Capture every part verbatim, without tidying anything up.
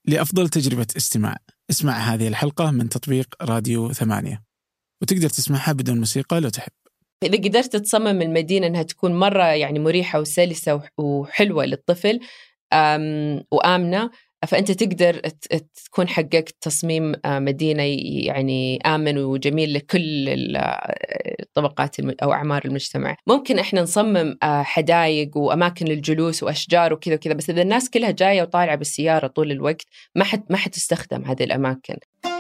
لأفضل تجربة استماع. اسمع هذه الحلقة من تطبيق راديو ثمانية، وتقدر تسمعها بدون موسيقى لو تحب. إذا قدرت تصمم المدينة أنها تكون مرة يعني مريحة وسلسة وحلوة للطفل وآمنة، فأنت تقدر تكون حققت تصميم مدينة يعني آمن وجميل لكل الطبقات أو أعمار المجتمع. ممكن إحنا نصمم حدائق وأماكن للجلوس وأشجار وكذا وكذا، بس إذا الناس كلها جاية وطالعة بالسيارة طول الوقت ما حد ما حتستخدم هذه الأماكن.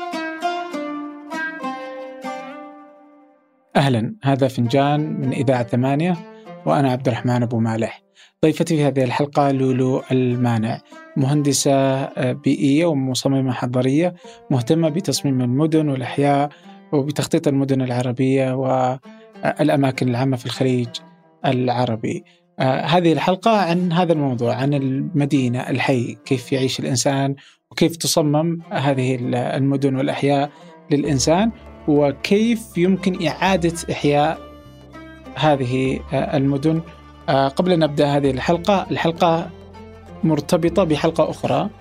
أهلا، هذا فنجان من إذاعة ثمانية، وأنا عبد الرحمن أبو مالح. ضيفتي في هذه الحلقة لولو المانع، مهندسة بيئية ومصممة حضرية مهتمة بتصميم المدن والأحياء وبتخطيط المدن العربية والأماكن العامة في الخليج العربي. هذه الحلقة عن هذا الموضوع، عن المدينة، الحي، كيف يعيش الإنسان وكيف تصمم هذه المدن والأحياء للإنسان، وكيف يمكن إعادة إحياء هذه المدن. قبل أن نبدأ هذه الحلقة، الحلقة مرتبطة بحلقة أخرى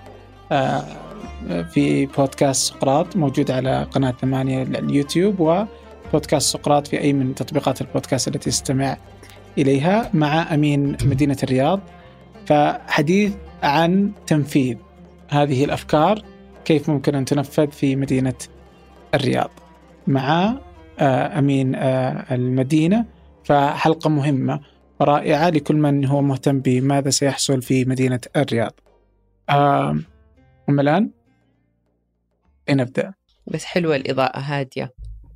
في بودكاست سقراط، موجود على قناة ثمانية اليوتيوب، وبودكاست سقراط في أي من تطبيقات البودكاست التي تستمع إليها، مع أمين مدينة الرياض. فحديث عن تنفيذ هذه الأفكار، كيف ممكن أن تنفذ في مدينة الرياض مع أمين المدينة. فحلقة مهمة ورائعة لكل من هو مهتم بماذا سيحصل في مدينة الرياض. أم الآن نبدأ. بس حلوة الإضاءة هادية.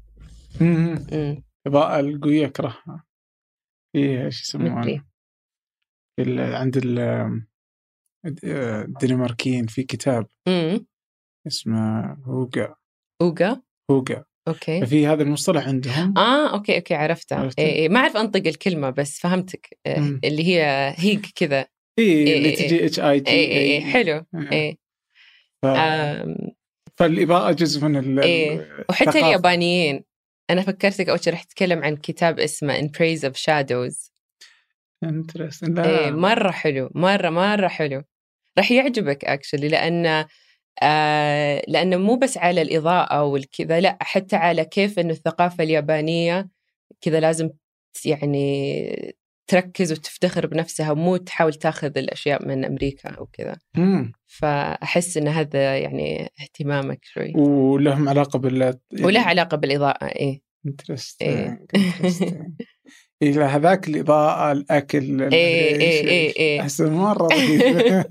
الإضاءة القوية أكرهها. فيها إيش يسمونه عند الدنماركيين في كتاب مم. اسمه هوغا هوغا هوغا أوكي. ففي هذا المصطلح عندهم. آه أوكي أوكي عرفتها. إيه ما أعرف أنطق الكلمة بس فهمتك. إيه اللي هي هيك كذا. إيه, إيه اللي تجي إتش آي جي. إيه إيه حلو. إيه ف... فالإضاءة جزء من ال إيه. وحتى اليابانيين، أنا فكرتك أول شيء رح تتكلم عن كتاب اسمه In Praise of Shadows. Interesting. إيه مرة حلو، مرة مرة حلو، رح يعجبك actually، لأن آه لأنه مو بس على الإضاءة والكذا، لا حتى على كيف إنه الثقافة اليابانية كذا لازم يعني تركز وتفتخر بنفسها، ومو تحاول تاخذ الأشياء من أمريكا أو كذا. فأحس إن هذا يعني اهتمامك شوي، ولهم علاقة بال وله علاقة بالإضاءة. إيه Interesting. إيه. Interesting. إلى هذاك الإضاءة، الأكل، إيه إيه إيه إيه. أحسن مرة رهيب.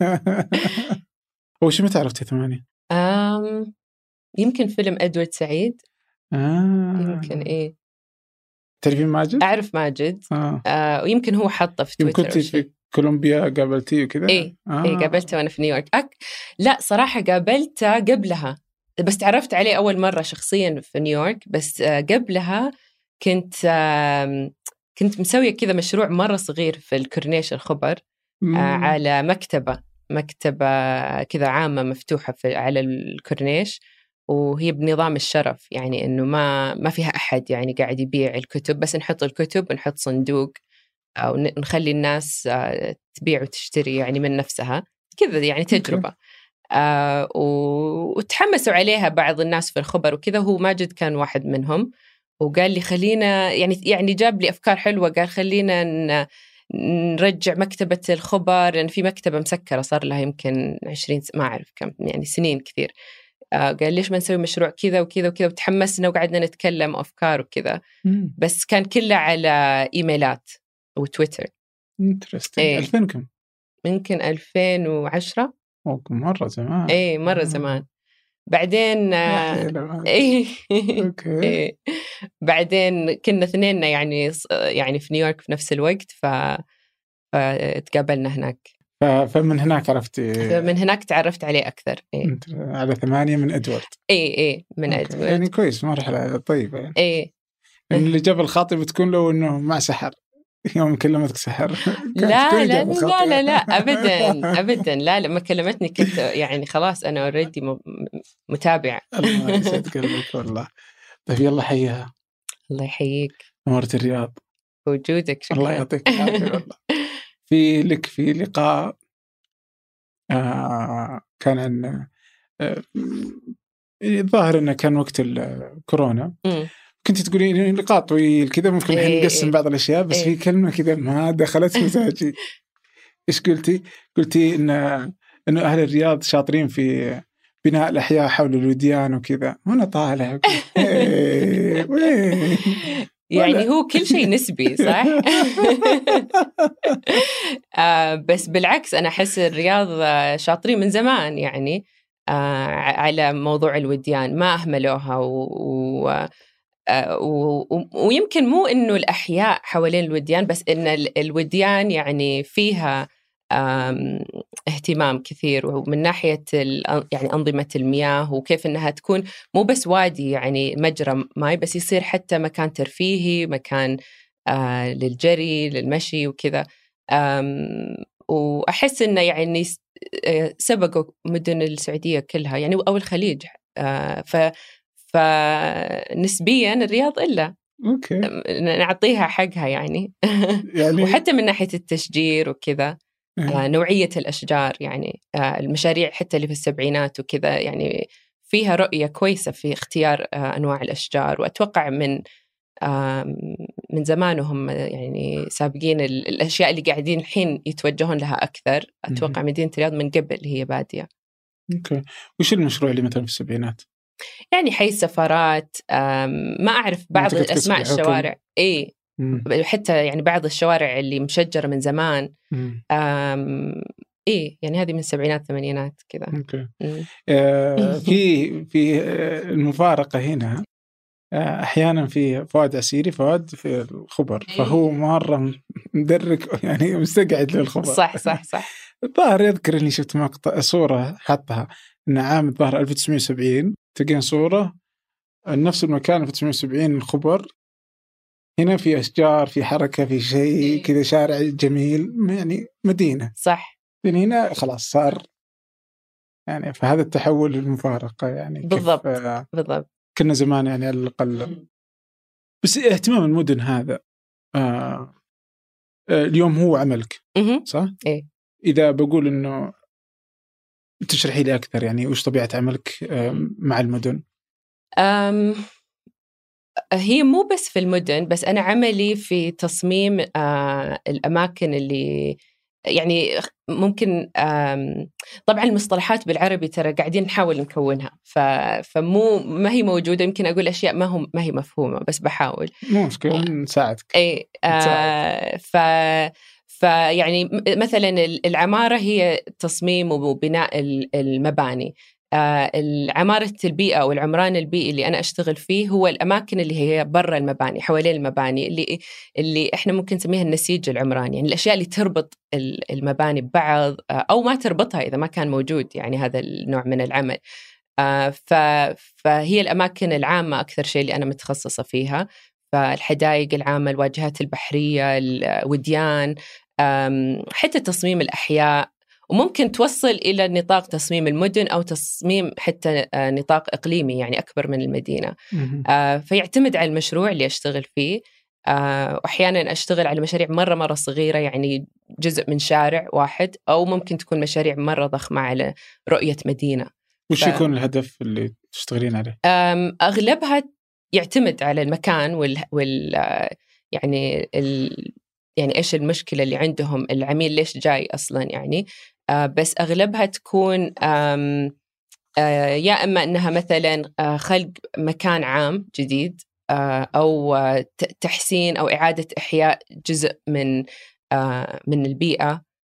وش متى عرفتي ثمانية؟ أم يمكن فيلم إدوارد سعيد. آه. يمكن إيه. تعرفين ماجد؟ أعرف ماجد. آه. آه ويمكن هو حطه في تويتر. كنت في كولومبيا قابلتيه وكذا؟ إيه آه. إيه قابلته وأنا في نيويورك. أك... لا صراحة قابلته قبلها، بس تعرفت عليه أول مرة شخصيا في نيويورك، بس آه قبلها كنت آه كنت مسوية كذا مشروع مرة صغير في الكورنيش الخبر، آه على مكتبة مكتبة كذا عامة مفتوحة في على الكورنيش، وهي بنظام الشرف، يعني إنه ما ما فيها أحد يعني قاعد يبيع الكتب، بس نحط الكتب ونحط صندوق أو نخلي الناس آه تبيع وتشتري يعني من نفسها كذا، يعني تجربة. آه وتحمسوا عليها بعض الناس في الخبر وكذا، هو ماجد كان واحد منهم، وقال لي خلينا يعني يعني جاب لي أفكار حلوة، قال خلينا نرجع مكتبة الخبر، لأن في مكتبة مسكرة صار لها يمكن عشرين ما أعرف كم يعني سنين كثير. آه قال ليش ما نسوي مشروع كذا وكذا وكذا، وتحمسنا وقعدنا نتكلم أفكار وكذا، بس كان كله على إيميلات وتويتر. إيه. ألفين كم؟ يمكن ألفين وعشرة. أوكي مرة زمان. إيه مرة زمان. بعدين إيه إيه بعدين كنا اثنين يعني يعني في نيويورك في نفس الوقت، ف فتقابلنا هناك. فمن هناك عرفت من هناك تعرفت عليه أكثر. إيه على ثمانية من إدوارد. إيه إيه من أوكي. إدوارد يعني كويس، مرحلة طيبة يعني. إيه إن اللي جاب الخاطئ بتكون له إنه مع سحر يوم كلمتك سحر. لا لا لا لا لا أبدا أبدا لا لا ما كلمتني، كنت يعني خلاص أنا أوريدي متابع. الله يسعد قلبك والله. طيب يلا حيها. الله يحييك، نورت الرياض وجودك. شكرا. الله يعطيك العافية والله. في لك في لقاء آه كان عن الظاهر أنه كان وقت الكورونا مم. كنت تقولين لقاء طويل كذا ممكن الحين إيه نقسم إيه. بعض الأشياء بس إيه. في كلمة كذا ما دخلت مزاجي. إيش قلتي؟ قلتي إن إنه أهل الرياض شاطرين في بناء الأحياء حول الوديان وكذا. وأنا طالع إيه وين يعني هو كل شيء نسبي صح؟ آه بس بالعكس أنا أحس الرياض شاطرين من زمان يعني آه على موضوع الوديان ما أهملوها و, و و... ويمكن مو إنه الأحياء حوالين الوديان بس إن الوديان يعني فيها اهتمام كثير ومن ناحية يعني أنظمة المياه وكيف إنها تكون مو بس وادي يعني مجرى ماء بس يصير حتى مكان ترفيهي مكان آه للجري للمشي وكذا. وأحس إنه يعني سبقوا مدن السعودية كلها يعني أو الخليج آه ف فنسبيا الرياض إلا أوكي. نعطيها حقها يعني, يعني وحتى من ناحية التشجير وكذا آه نوعية الأشجار يعني آه المشاريع حتى اللي في السبعينات وكذا يعني فيها رؤية كويسة في اختيار آه أنواع الأشجار. وأتوقع من آه من زمان وهم يعني سابقين الأشياء اللي قاعدين الحين يتوجهون لها أكثر. أتوقع مدينة الرياض من قبل هي بادية. أوكي. وش المشروع اللي مثلا في السبعينات؟ يعني حي السفارات ما أعرف بعض أسماء الشوارع إيه حتى يعني بعض الشوارع اللي مشجرة من زمان إيه يعني هذه من السبعينات الثمانينات كذا. أوكي. آه في في المفارقة هنا أحيانا في فؤاد عسيري فؤاد في الخبر فهو مرة مدرك يعني مستقعد للخبر. صح صح صح. الظاهر يذكر إني شفت مقطع صورة حطها إن عام الظاهر ألف وتسعمية وسبعين تلقين صورة نفس المكان ألف وتسعمية وسبعين الخبر هنا في أشجار في حركة في شيء كذا شارع جميل يعني مدينة صح. لأن هنا خلاص صار يعني فهذا التحول للمفارقة يعني بالضبط كيف آه بالضبط. كنا زمان يعني على الأقل بس اهتمام المدن هذا آه آه اليوم هو عملك صح؟ إيه. إذا بقول إنه تشرحي لي أكثر يعني وش طبيعة عملك آه مع المدن؟ أم هي مو بس في المدن بس أنا عملي في تصميم آه الأماكن اللي يعني ممكن طبعا المصطلحات بالعربي ترى قاعدين نحاول نكونها فمو ما هي موجودة. يمكن أقول أشياء ما هم ما هي مفهومة بس بحاول. مو مشكلة نساعدك. أي آه ف فيعني مثلا العمارة هي تصميم وبناء المباني. آه العمارة البيئة أو العمران البيئي اللي أنا أشتغل فيه هو الأماكن اللي هي برا المباني حوالين المباني اللي اللي إحنا ممكن نسميها النسيج العمراني يعني الأشياء اللي تربط المباني ببعض آه أو ما تربطها إذا ما كان موجود يعني هذا النوع من العمل. آه فهي الأماكن العامة أكثر شيء اللي أنا متخصصة فيها. فالحدائق العامة الواجهات البحرية الوديان حتى تصميم الأحياء وممكن توصل إلى نطاق تصميم المدن أو تصميم حتى نطاق إقليمي يعني أكبر من المدينة. آه فيعتمد على المشروع اللي أشتغل فيه. آه وأحيانا أشتغل على مشاريع مرة مرة صغيرة يعني جزء من شارع واحد أو ممكن تكون مشاريع مرة ضخمة على رؤية مدينة. وش ف... يكون الهدف اللي تشتغلين عليه؟ أغلبها يعتمد على المكان وال, وال... يعني ال... يعني إيش المشكلة اللي عندهم العميل ليش جاي أصلاً يعني. آه بس أغلبها تكون آه يا إما أنها مثلاً آه خلق مكان عام جديد آه أو آه تحسين أو إعادة إحياء جزء من آه من البيئة.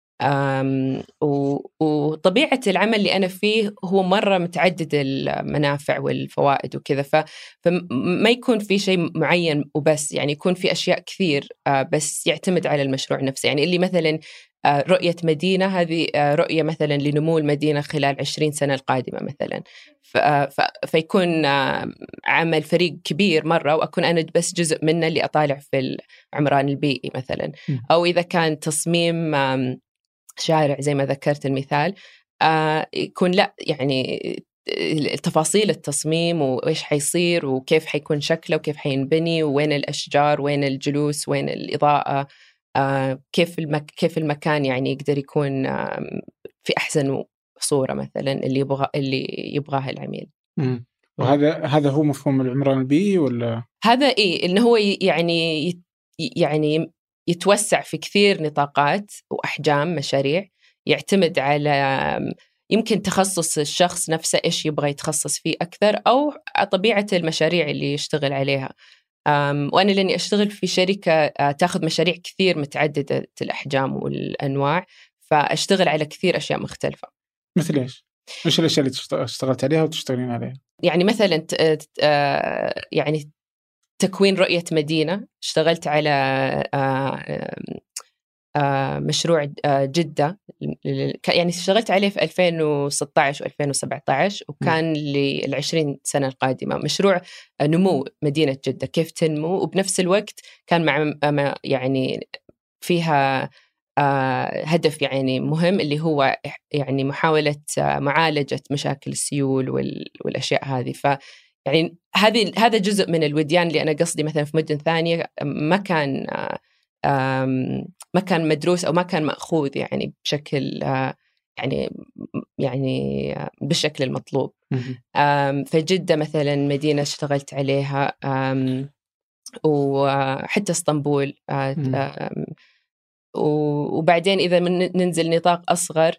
وطبيعة العمل اللي أنا فيه هو مرة متعدد المنافع والفوائد وكذا فما يكون في شيء معين وبس يعني يكون في أشياء كثير بس يعتمد على المشروع نفسه. يعني اللي مثلا رؤية مدينة هذه رؤية مثلا لنمو المدينة خلال عشرين سنة القادمة مثلا فيكون عمل فريق كبير مرة وأكون أنا بس جزء منه اللي أطالع في العمران البيئي مثلا. أو إذا كان تصميم شارع زي ما ذكرت المثال آه يكون لا يعني تفاصيل التصميم وإيش حيصير وكيف حيكون شكله وكيف حينبني وين الأشجار وين الجلوس وين الإضاءة آه كيف المك كيف المكان يعني يقدر يكون آه في أحسن صورة مثلا اللي يبغى اللي يبغاها العميل. مم. وهذا هذا هو مفهوم العمران البيئي ولا؟ هذا إيه إنه هو يعني يعني يتوسع في كثير نطاقات وأحجام مشاريع، يعتمد على يمكن تخصص الشخص نفسه إيش يبغى يتخصص فيه أكثر، أو طبيعة المشاريع اللي يشتغل عليها. وأنا لأني أشتغل في شركة تأخذ مشاريع كثير متعددة الأحجام والأنواع، فأشتغل على كثير أشياء مختلفة. مثل إيش؟ إيش الأشياء اللي اشتغلت عليها وتشتغلين عليها؟ يعني مثلا يعني تكوين رؤية مدينة، اشتغلت على مشروع جدة، يعني اشتغلت عليه في ألفين وستة عشر وألفين وسبعة عشر، وكان للعشرين سنة القادمة مشروع نمو مدينة جدة، كيف تنمو، وبنفس الوقت كان مع يعني فيها هدف يعني مهم اللي هو يعني محاولة معالجة مشاكل السيول والأشياء هذه. ف يعني هذه هذا جزء من الوديان اللي أنا قصدي مثلا في مدن ثانية ما كان ما كان مدروس أو ما كان مأخوذ يعني بشكل يعني يعني بالشكل المطلوب. فجدة مثلا مدينة اشتغلت عليها، وحتى اسطنبول، وبعدين إذا من ننزل نطاق أصغر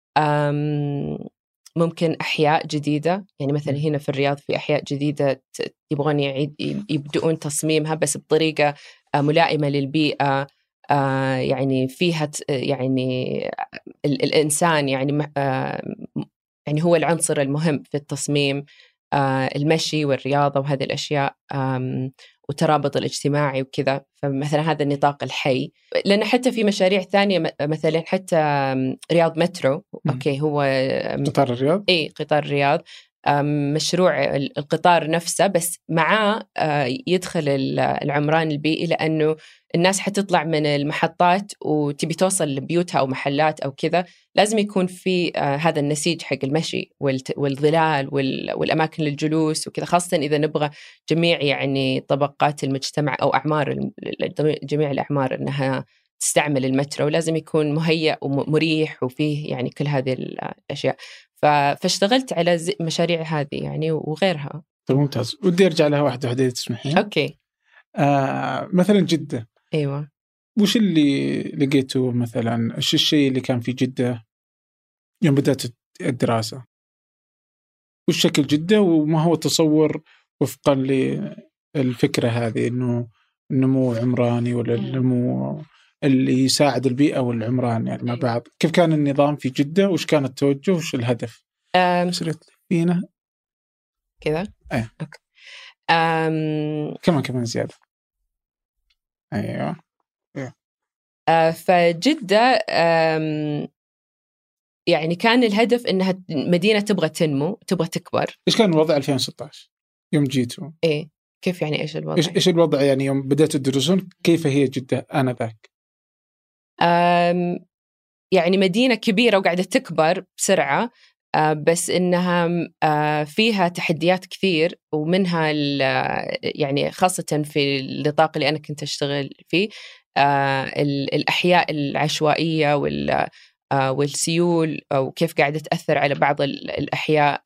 ممكن أحياء جديدة، يعني مثلا هنا في الرياض في أحياء جديدة يبغون يعيد يبدؤون تصميمها بس بطريقة ملائمة للبيئة، يعني فيها يعني الإنسان يعني يعني هو العنصر المهم في التصميم، المشي والرياضة وهذه الأشياء، والترابط الاجتماعي وكذا. فمثلا هذا النطاق الحي، لأن حتى في مشاريع ثانية مثلا حتى رياض مترو، أوكي هو قطار الرياض، إيه قطار الرياض، مشروع القطار نفسه بس معاه يدخل العمران البيئي، لأنه الناس حتطلع من المحطات وتبي توصل لبيوتها أو محلات أو كذا، لازم يكون في هذا النسيج حق المشي والظلال والأماكن للجلوس وكذا، خاصة إذا نبغى جميع يعني طبقات المجتمع أو أعمار جميع الأعمار أنها تستعمل المترو، لازم يكون مهيأ ومريح وفيه يعني كل هذه الأشياء. فاشتغلت على مشاريع هذه يعني وغيرها. طيب ممتاز، ودي أرجع لها واحدة واحدة تسمحين. أوكي. آه مثلا جدة، أيوة، وش اللي لقيته مثلا؟ إيش الشيء اللي كان في جدة يوم بدأت الدراسة؟ وش شكل جدة وما هو تصور وفقا للفكرة هذه إنه النمو عمراني ولا النمو اللي يساعد البيئة والعمران يعني مع بعض؟ كيف كان النظام في جدة؟ وش كان التوجه؟ وش الهدف؟ سرت فينا كذا. ايه اوكي. أم... كمان كمان زيادة. ايوه. ايه. أه فجدة أم... يعني كان الهدف انها مدينة تبغى تنمو، تبغى تكبر. ايش كان الوضع ألفين وستة عشر يوم جيتوا؟ ايه كيف يعني ايش الوضع؟ ايش ايش الوضع يعني يوم بدأتوا تدرسون؟ كيف هي جدة آنذاك؟ أم... يعني مدينة كبيرة وقاعدة تكبر بسرعة، آه بس إنها آه فيها تحديات كثير، ومنها يعني خاصة في النطاق اللي أنا كنت أشتغل فيه، آه الأحياء العشوائية آه والسيول، وكيف قاعدة تأثر على بعض الأحياء،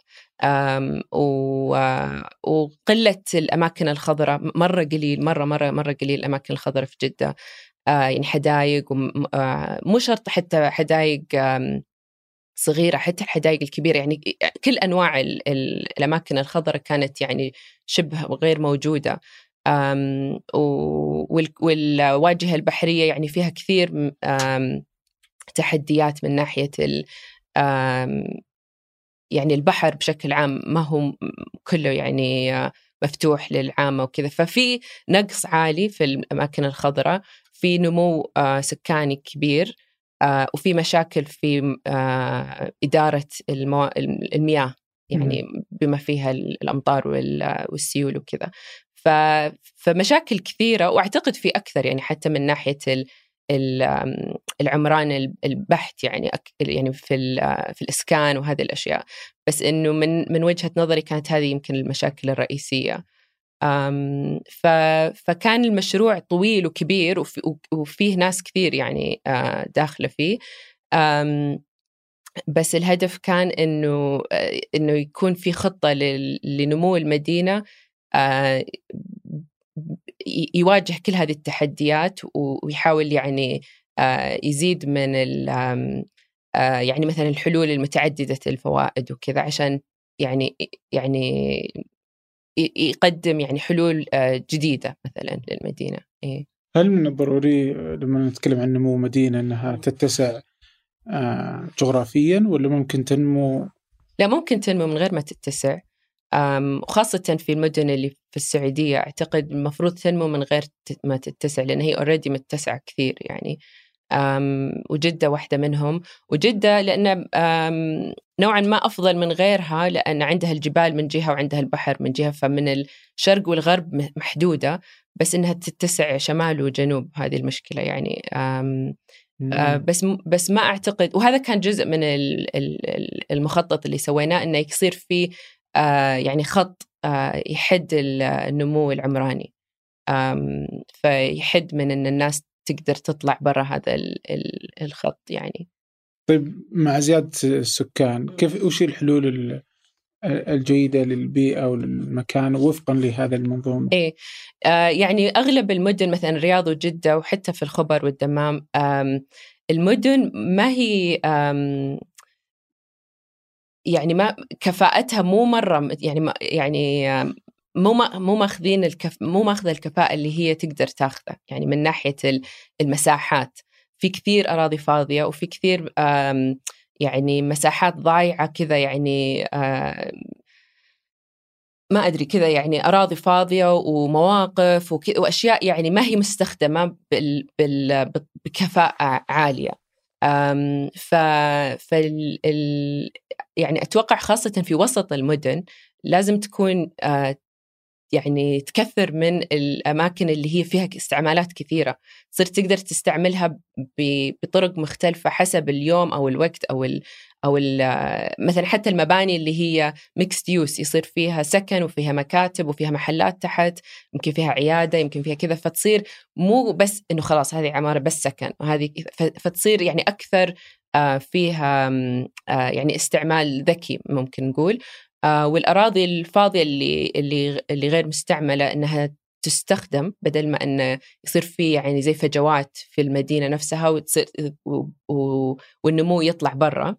وقلة الأماكن الخضراء، مرة قليل مرة مرة مرة قليل الأماكن الخضراء في جدة، آه يعني حدايق، ومو شرط حتى حدايق صغيرة، حتى الحدائق الكبيرة، يعني كل أنواع ال ال الأماكن الخضراء كانت يعني شبه غير موجودة. والواجهة البحرية يعني فيها كثير تحديات من ناحية ال يعني البحر بشكل عام ما هو كله يعني مفتوح للعامة وكذا، ففي نقص عالي في الأماكن الخضراء، في نمو سكاني كبير، آه وفي مشاكل في آه إدارة المو... المياه، يعني بما فيها الأمطار والسيول وكذا. ف... فمشاكل كثيرة، وأعتقد في أكثر يعني حتى من ناحية ال... العمران البحت، يعني يعني في في الإسكان وهذه الأشياء، بس إنه من من وجهة نظري كانت هذه يمكن المشاكل الرئيسية. فكان المشروع طويل وكبير، وفيه ناس كثير يعني داخلة فيه. بس الهدف كان إنه إنه يكون في خطة لنمو المدينة يواجه كل هذه التحديات ويحاول يعني يزيد من يعني مثلا الحلول المتعددة الفوائد وكذا، عشان يعني يعني يقدم يعني حلول جديدة مثلا للمدينة. إيه. هل من الضروري لما نتكلم عن نمو مدينة أنها تتسع جغرافيا، ولا ممكن تنمو؟ لا، ممكن تنمو من غير ما تتسع، وخاصة في المدن اللي في السعودية أعتقد المفروض تنمو من غير ما تتسع، لأن هي أوريدي متسعة كثير يعني. وجدة واحدة منهم، وجدة لأن نوعا ما أفضل من غيرها، لأن عندها الجبال من جهة وعندها البحر من جهة، فمن الشرق والغرب محدودة، بس إنها تتسع شمال وجنوب، هذه المشكلة يعني. آه بس بس ما أعتقد، وهذا كان جزء من المخطط اللي سويناه، إنه يصير فيه آه يعني خط آه يحد النمو العمراني، فيحد من إن الناس تقدر تطلع برا هذا الخط يعني. طيب، مع زيادة السكان كيف وش الحلول الجيدة للبيئة والمكان وفقا لهذا المنظومة؟ إيه آه يعني أغلب المدن مثلا الرياض وجدة وحتى في الخبر والدمام، المدن ما هي يعني ما كفاءتها مو مرة يعني ما يعني مو مو ماخذين الكف مو ماخذة الكفاءة اللي هي تقدر تاخذه، يعني من ناحية المساحات في كثير أراضي فاضية، وفي كثير يعني مساحات ضايعة كذا يعني ما أدري كذا يعني أراضي فاضية ومواقف وأشياء يعني ما هي مستخدمة بال بال بكفاءة عالية. ف فال يعني أتوقع خاصة في وسط المدن لازم تكون يعني تكثر من الأماكن اللي هي فيها استعمالات كثيرة، تصير تقدر تستعملها بطرق مختلفة حسب اليوم أو الوقت أو ال أو ال مثلا حتى المباني اللي هي ميكست يوس، يصير فيها سكن وفيها مكاتب وفيها محلات تحت، يمكن فيها عيادة، يمكن فيها كذا، فتصير مو بس إنه خلاص هذه عمارة بس سكن وهذه، فتصير يعني أكثر فيها يعني استعمال ذكي ممكن نقول. آه والأراضي الفاضية اللي اللي اللي غير مستعملة إنها تستخدم، بدل ما إنه يصير في يعني زي فجوات في المدينة نفسها وتصير والنمو يطلع برا.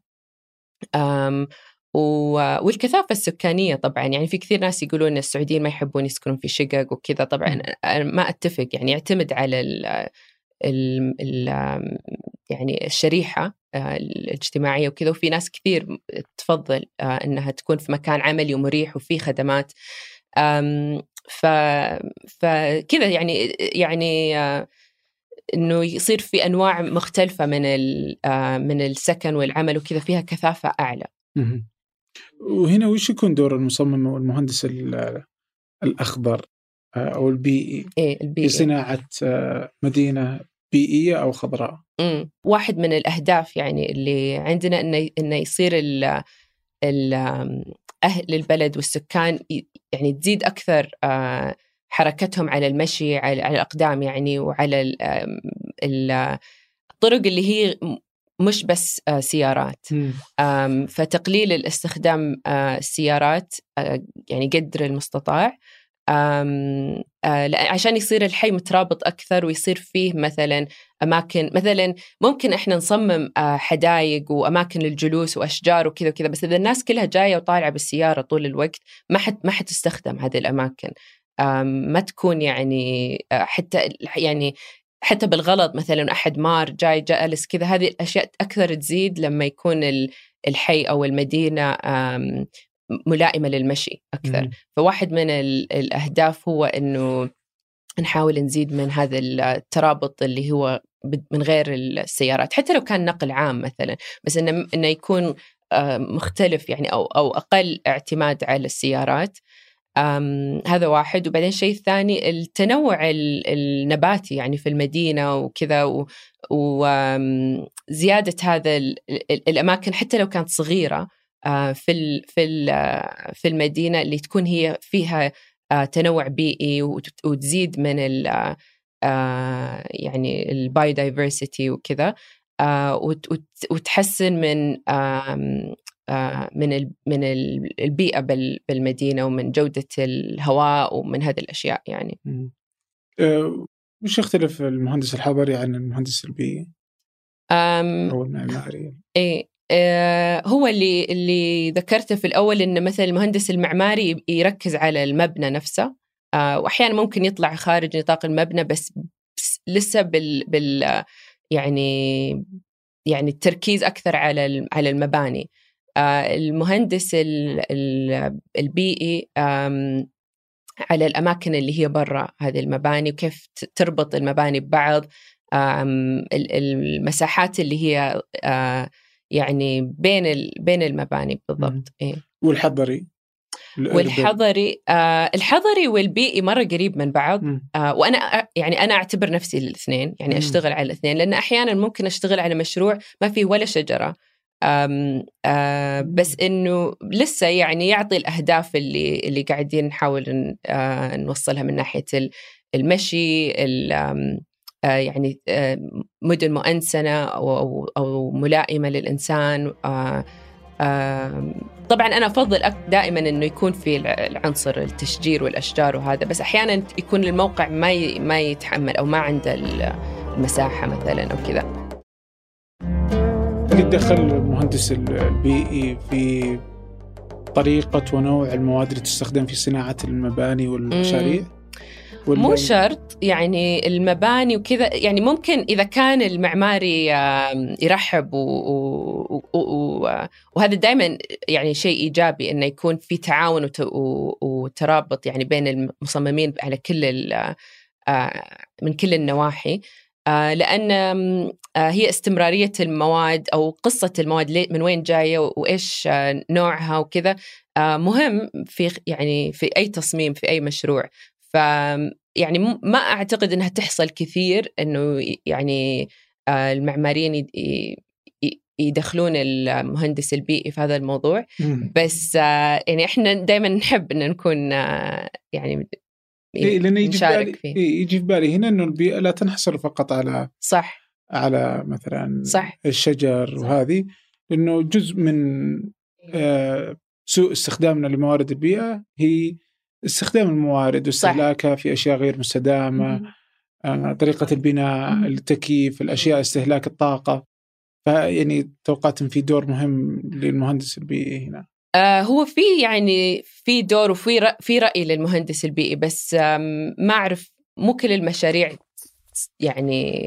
والكثافة السكانية طبعا يعني في كثير ناس يقولون إن السعوديين ما يحبون يسكنون في شقق وكذا، طبعا أنا ما أتفق، يعني يعتمد على ال ال ال يعني الشريحة الاجتماعية وكذا، وفي ناس كثير تفضل أنها تكون في مكان عملي ومريح وفيه خدمات. ف فكذا يعني يعني إنه يصير في أنواع مختلفة من من السكن والعمل وكذا، فيها كثافة أعلى. وهنا وش يكون دور المصمم والمهندس الأخضر أو البيئي إيه البيئي في صناعة مدينة بيئية أو خضراء؟ امم واحد من الأهداف يعني اللي عندنا إنه إنه يصير ال ال أهل البلد والسكان يعني تزيد أكثر حركتهم على المشي على الأقدام يعني، وعلى الطرق اللي هي مش بس سيارات. فتقليل الاستخدام السيارات يعني قدر المستطاع، عشان يصير الحي مترابط أكثر، ويصير فيه مثلا أماكن، مثلا ممكن إحنا نصمم حدائق وأماكن للجلوس وأشجار وكذا وكذا، بس إذا الناس كلها جاية وطالعة بالسيارة طول الوقت ما حد ما حد تستخدم هذه الأماكن، ما تكون يعني حتى يعني حتى بالغلط مثلا أحد مار جاي جالس كذا، هذه الأشياء أكثر تزيد لما يكون الحي أو المدينة ملائمة للمشي أكثر. م. فواحد من الأهداف هو أنه نحاول نزيد من هذا الترابط اللي هو من غير السيارات، حتى لو كان نقل عام مثلا، بس إنه إنه يكون مختلف يعني أو أو أقل اعتماد على السيارات. هذا واحد. وبعدين شيء ثاني التنوع النباتي يعني في المدينة وكذا، وزيادة هذا الأماكن حتى لو كانت صغيرة في في في المدينة اللي تكون هي فيها تنوع بيئي، وتزيد من ال يعني البايودايفرسيتي وكذا. وتحسن من من من البيئة بالمدينة ومن جودة الهواء ومن هذه الأشياء يعني. أه وش يختلف المهندس الحضري عن المهندس البيئي أو المعماري؟ إيه أه هو اللي اللي ذكرته في الأول، إن مثلا المهندس المعماري يركز على المبنى نفسه، أه وأحيانا ممكن يطلع خارج نطاق المبنى، بس, بس لسه بال بال يعني يعني التركيز أكثر على على المباني. أه المهندس البيئي على الأماكن اللي هي برا هذه المباني، وكيف تربط المباني ببعض، المساحات اللي هي يعني بين بين المباني بالضبط. إيه. والحضري والحضري آه الحضري والبيئي مرة قريب من بعض، آه وأنا يعني أنا أعتبر نفسي الاثنين، يعني أشتغل على الاثنين، لأن أحيانا ممكن أشتغل على مشروع ما فيه ولا شجرة، آم آه بس إنه لسه يعني يعطي الأهداف اللي اللي قاعدين نحاول آه نوصلها من ناحية المشي، آه يعني آه مدن مؤنسنة أو, أو, أو ملائمة للإنسان. آه آه طبعا أنا أفضل دائما إنه يكون في العنصر التشجير والأشجار وهذا، بس أحيانا يكون الموقع ما ما يتحمل أو ما عنده المساحة مثلا أو كذا. قد دخل المهندس البيئي في طريقة ونوع المواد اللي تستخدم في صناعة المباني والمشاريع؟ مو شرط يعني المباني وكذا، يعني ممكن إذا كان المعماري يرحب و... و... و... وهذا دائما يعني شيء إيجابي، إنه يكون في تعاون وت... وترابط يعني بين المصممين على كل ال... من كل النواحي، لأن هي استمرارية المواد أو قصة المواد من وين جاية وإيش نوعها وكذا مهم في يعني في أي تصميم في أي مشروع. ف يعني ما أعتقد أنها تحصل كثير إنه يعني المعماريين يدخلون المهندس البيئي في هذا الموضوع، بس يعني إحنا دائما نحب أن نكون يعني إيه لأنه يجي في بالي إيه يجي في بالي هنا إنه البيئة لا تنحصر فقط على صح على مثلا صح. الشجر صح. وهذه لأنه جزء من آه سوء استخدامنا لموارد البيئة هي استخدام الموارد واستهلاكها في أشياء غير مستدامة، آه طريقة البناء، التكييف، الأشياء استهلاك الطاقة. فيعني توقعت في دور مهم للمهندس البيئي هنا. آه هو في يعني في دور وفي رأي في رأي للمهندس البيئي، بس ما أعرف مو كل المشاريع يعني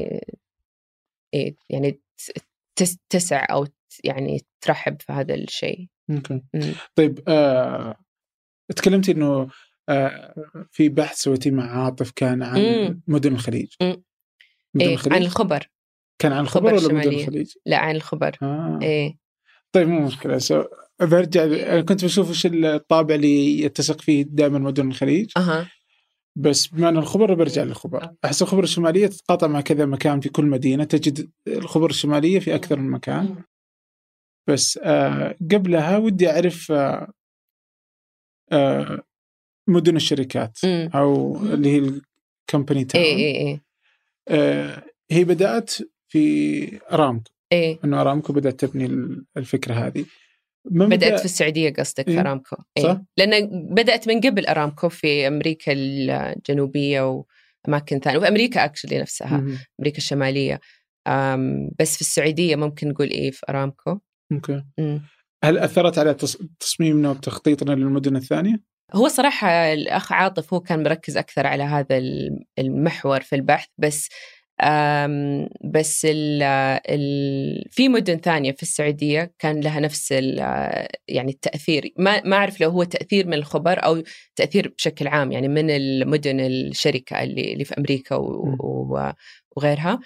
إيه يعني تسع أو يعني ترحب في هذا الشيء. ممكن. طيب آه تكلمتي إنه آه في بحث سويتي مع عاطف كان عن مم. مدن الخليج. مدن إيه الخليج؟ عن الخبر. كان عن الخبر ولا مدن الخليج؟ لا عن الخبر. آه. إيه. طيب مو مشكلة. سو برجع أنا كنت بشوف إيش الطابع اللي يتسق فيه دائما مدن الخليج. أها. بس بما أن الخبر برجع للخبر. أحس الخبر الشمالية تتقاطع مع كذا مكان في كل مدينة، تجد الخبر الشمالية في أكثر من مكان. بس آه قبلها ودي أعرف آه آه مدن الشركات م. أو اللي هي الكمباني تاون. إيه إيه إيه. آه هي بدأت في أرامكو. إيه. إنه أرامكو بدأت تبني الفكرة هذه. بدأت في السعودية قصدك إيه؟ في أرامكو. إيه؟ صح؟ لأن بدأت من قبل أرامكو في أمريكا الجنوبية وأماكن ثانية، وفي أمريكا أكشلي نفسها م- أمريكا الشمالية. بس في السعودية ممكن نقول إيه في أرامكو. ممكن. هل أثرت على تصميمنا وتخطيطنا للمدن الثانية؟ هو صراحة الأخ عاطف هو كان مركز أكثر على هذا المحور في البحث، بس بس ال ال في مدن ثانية في السعودية كان لها نفس يعني التأثير. ما ما أعرف لو هو تأثير من الخبر أو تأثير بشكل عام يعني من المدن الشركة اللي اللي في أمريكا وغيرها.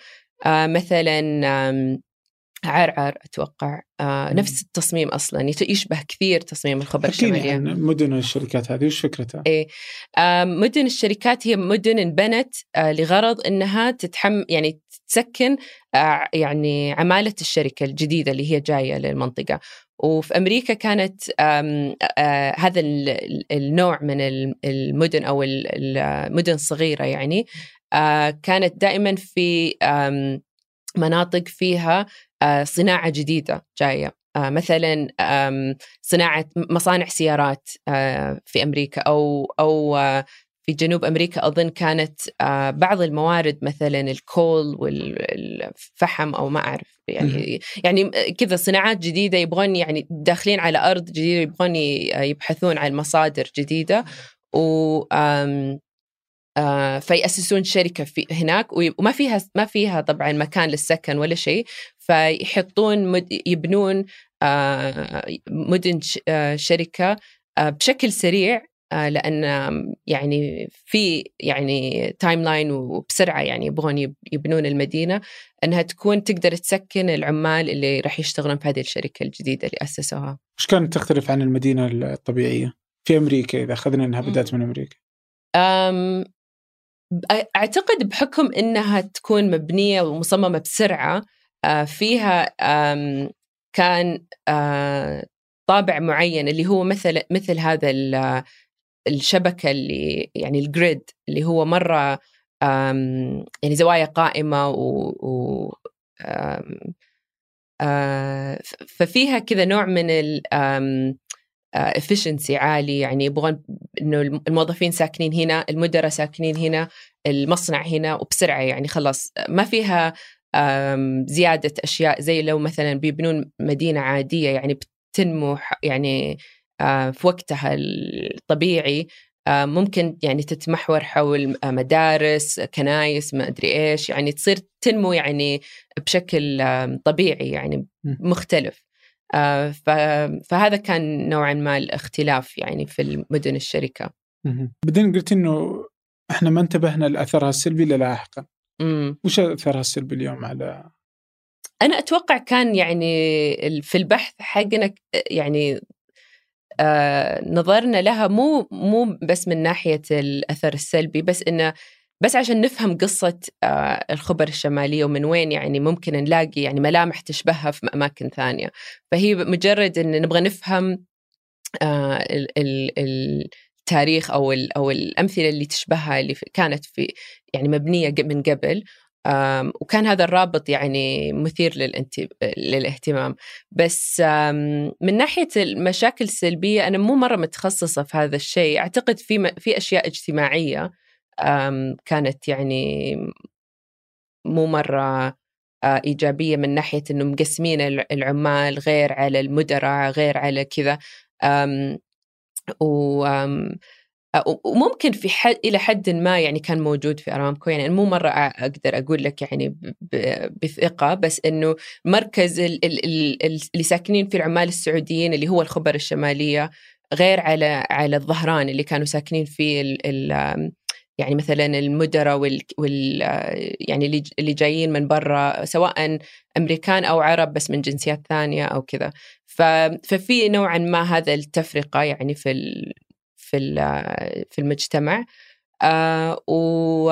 مثلا عرعر أتوقع آه نفس التصميم أصلاً يشبه كثير تصميم الخبر الشمالية. يعني مدن الشركات هذه وش فكرتها؟ إيه آه مدن الشركات هي مدن انبنت آه لغرض إنها تتحم يعني تسكن آه يعني عمالة الشركة الجديدة اللي هي جاية للمنطقة. وفي أمريكا كانت آه آه هذا النوع من المدن أو المدن الصغيرة يعني آه كانت دائماً في آه مناطق فيها صناعة جديدة جاية، مثلا صناعة مصانع سيارات في أمريكا، أو أو في جنوب أمريكا أظن كانت بعض الموارد مثلا الكول والفحم أو ما أعرف يعني يعني كذا صناعات جديدة، يبغون يعني داخلين على أرض جديدة، يبغون يبحثون عن مصادر جديدة، و فيأسسون شركة في هناك، وما فيها ما فيها طبعا مكان للسكن ولا شيء، فيحطون مد يبنون مدن شركة بشكل سريع، لأن يعني في يعني تايم لاين وبسرعة، يعني يبغون يبنون المدينة أنها تكون تقدر تسكن العمال اللي راح يشتغلون في هذه الشركة الجديدة اللي أسسوها. وش كانت تختلف عن المدينة الطبيعية في أمريكا إذا أخذنا أنها بدأت من أمريكا؟ أم أعتقد بحكم أنها تكون مبنية ومصممة بسرعة، فيها كان طابع معين اللي هو مثل مثل هذا الشبكة اللي يعني الجريد اللي هو مرة يعني زوايا قائمة، و ففيها كذا نوع من ال efficiency عالي، يعني يبغون إنه الموظفين ساكنين هنا، المدراء ساكنين هنا، المصنع هنا، وبسرعة يعني خلاص ما فيها زيادة أشياء زي لو مثلا بيبنون مدينة عادية يعني بتنمو يعني في وقتها الطبيعي، ممكن يعني تتمحور حول مدارس، كنايس، ما أدري إيش، يعني تصير تنمو يعني بشكل طبيعي يعني مختلف. فهذا كان نوعا ما الاختلاف يعني في المدن الشركة. بعدين قلت إنه إحنا ما انتبهنا لأثرها السلبي لاحقا. وش أثرها السلبي اليوم على؟ أنا أتوقع كان يعني في البحث حقنا يعني آه نظرنا لها مو مو بس من ناحية الأثر السلبي، بس إنه بس عشان نفهم قصة آه الخبر الشمالية ومن وين يعني ممكن نلاقي يعني ملامح تشبهها في أماكن ثانية. فهي مجرد إن نبغى نفهم آه ال ال التاريخ أو ال أو الأمثلة اللي تشبهها اللي كانت في يعني مبنية من قبل، وكان هذا الرابط يعني مثير للاهتمام. بس من ناحية المشاكل السلبية أنا مو مرة متخصصة في هذا الشيء. أعتقد في في أشياء اجتماعية كانت يعني مو مرة إيجابية، من ناحية إنه مقسمين العمال غير على المدراء غير على كذا، و وممكن في حد إلى حد ما يعني كان موجود في أرامكو، يعني مو مرة أقدر أقول لك يعني بثقة، بس إنه مركز اللي ساكنين في العمال السعوديين اللي هو الخبر الشمالية غير على على الظهران اللي كانوا ساكنين فيه ال ال يعني مثلا المدراء وال, وال يعني اللي جايين من برا سواء أمريكان أو عرب بس من جنسيات ثانية أو كذا. ففي نوعا ما هذا التفرقة يعني في ال في في المجتمع، آه و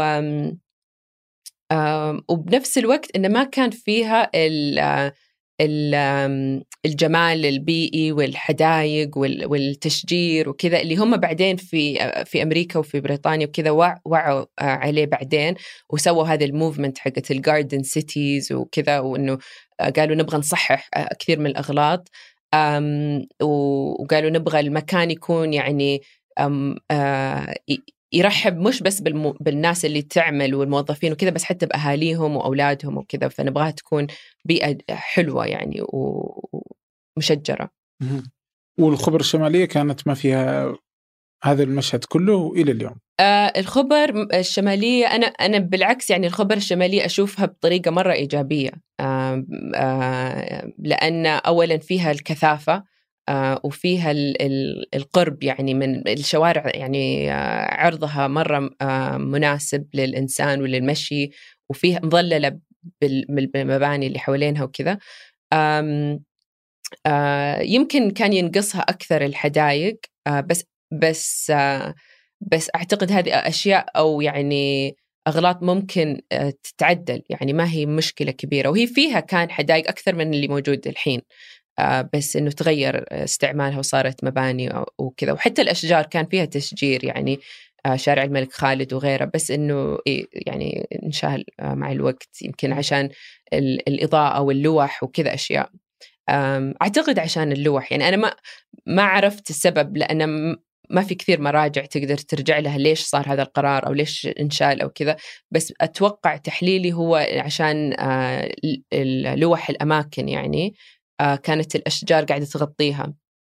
آه وبنفس الوقت إنه ما كان فيها ال الجمال البيئي والحدائق والتشجير وكذا اللي هم بعدين في في أمريكا وفي بريطانيا وكذا وعوا عليه بعدين، وسووا هذا الموفمنت حقت الجاردن سيتيز وكذا، وإنه قالوا نبغى نصحح كثير من الأغلاط، وقالوا نبغى المكان يكون يعني يرحب مش بس بالناس اللي تعمل والموظفين وكذا، بس حتى بأهاليهم وأولادهم وكذا، فنبغاها تكون بيئة حلوة يعني ومشجرة. والخبر الشمالية كانت ما فيها هذا المشهد كله إلى اليوم. آه الخبر الشمالية أنا أنا بالعكس يعني الخبر الشمالية أشوفها بطريقة مرة إيجابية، آه آه لأن أولا فيها الكثافة، آه وفيها ال ال القرب يعني من الشوارع، يعني آه عرضها مرة آه مناسب للإنسان وللمشي، وفيها مظللة بالمباني اللي حوالينها وكذا. آه آه يمكن كان ينقصها أكثر الحدائق، آه بس بس آه بس أعتقد هذه أشياء أو يعني أغلاط ممكن آه تتعدل، يعني ما هي مشكلة كبيرة، وهي فيها كان حدائق أكثر من اللي موجود الحين، آه بس إنه تغير استعمالها وصارت مباني وكذا، وحتى الأشجار كان فيها تشجير يعني شارع الملك خالد وغيره، بس إنه يعني انشال مع الوقت، يمكن عشان الإضاءة واللوح وكذا أشياء. أعتقد عشان اللوح، يعني أنا ما ما عرفت السبب، لأن ما في كثير مراجع تقدر ترجع لها ليش صار هذا القرار أو ليش انشال أو كذا، بس أتوقع تحليلي هو عشان اللوح الأماكن، يعني كانت الأشجار قاعدة تغطيها،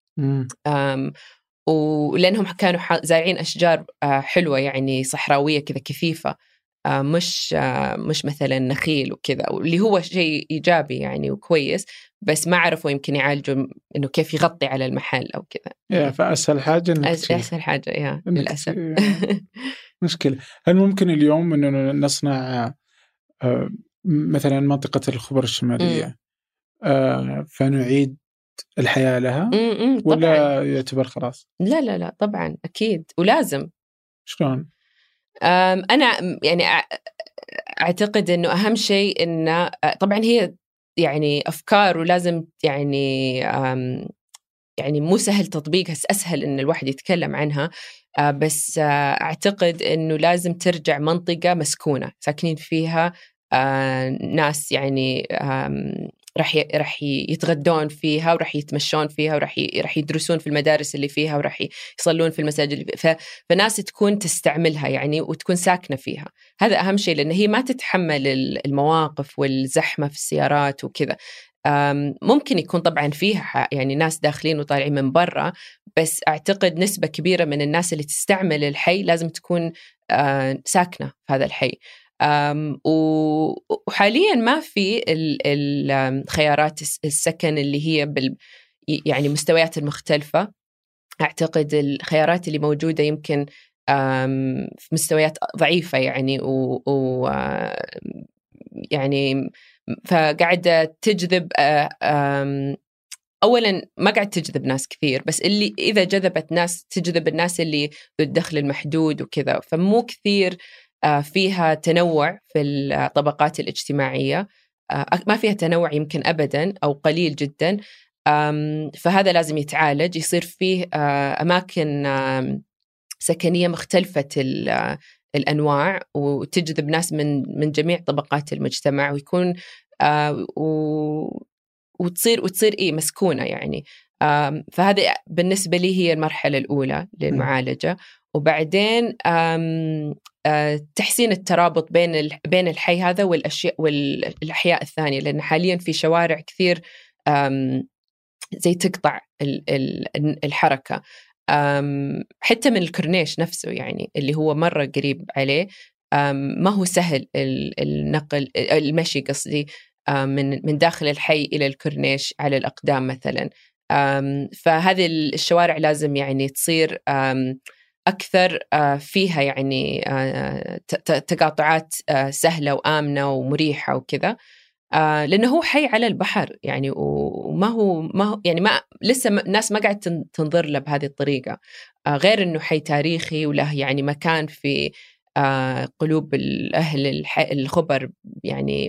ولأنهم كانوا زارعين أشجار حلوة يعني صحراوية كذا كثيفة، مش مش مثلا نخيل وكذا، واللي هو شيء إيجابي يعني وكويس، بس ما عرفوا يمكن يعالجوا إنه كيف يغطي على المحل أو كذا. يا فأسهل حاجة إنك أس أسهل حاجة يا للأسف. مشكلة. هل ممكن اليوم إنه نصنع مثلا منطقة الخبر الشمالية فنعيد الحياة لها ولا يعتبر خلاص؟ لا لا لا طبعا أكيد ولازم. شلون؟ أنا يعني أعتقد إنه أهم شيء إنه طبعا هي يعني أفكار ولازم يعني يعني مو سهل تطبيقها، أسهل إن الواحد يتكلم عنها، بس أعتقد إنه لازم ترجع منطقة مسكونة ساكنين فيها ناس يعني راح راح يتغدون فيها وراح يتمشون فيها وراح راح يدرسون في المدارس اللي فيها وراح يصلون في المساجد اللي فيها، فناس تكون تستعملها يعني وتكون ساكنة فيها. هذا أهم شيء، لأن هي ما تتحمل المواقف والزحمة في السيارات وكذا. ممكن يكون طبعا فيها يعني ناس داخلين وطالعين من برا، بس أعتقد نسبة كبيرة من الناس اللي تستعمل الحي لازم تكون ساكنة في هذا الحي. وحاليا ما في الخيارات السكن اللي هي بال يعني مستويات المختلفة. أعتقد الخيارات اللي موجودة يمكن في مستويات ضعيفة يعني و, و يعني فقاعدة تجذب أولاً ما قاعد تجذب ناس كثير، بس اللي إذا جذبت ناس تجذب الناس اللي ذو الدخل المحدود وكذا، فمو كثير فيها تنوع في الطبقات الاجتماعية، ما فيها تنوع يمكن أبداً أو قليل جداً. فهذا لازم يتعالج، يصير فيه أماكن سكنية مختلفة الأنواع وتجذب ناس من من جميع طبقات المجتمع، ويكون آه و وتصير وتصير إيه مسكونة يعني. فهذا بالنسبة لي هي المرحلة الأولى للمعالجة. وبعدين آم آه تحسين الترابط بين بين الحي هذا والأشياء والأحياء الثانية، لأن حاليا في شوارع كثير زي تقطع الحركة، حتى من الكورنيش نفسه يعني اللي هو مرة قريب عليه، ما هو سهل النقل المشي قصدي من من داخل الحي إلى الكورنيش على الأقدام مثلا. فهذه الشوارع لازم يعني تصير أكثر فيها يعني تقاطعات سهلة وآمنة ومريحة وكذا، آه لأنه هو حي على البحر يعني، وما هو ما هو يعني ما لسه الناس ما قاعد تنظر له بهذه الطريقة، آه غير إنه حي تاريخي وله يعني مكان في آه قلوب الأهل الخبر يعني.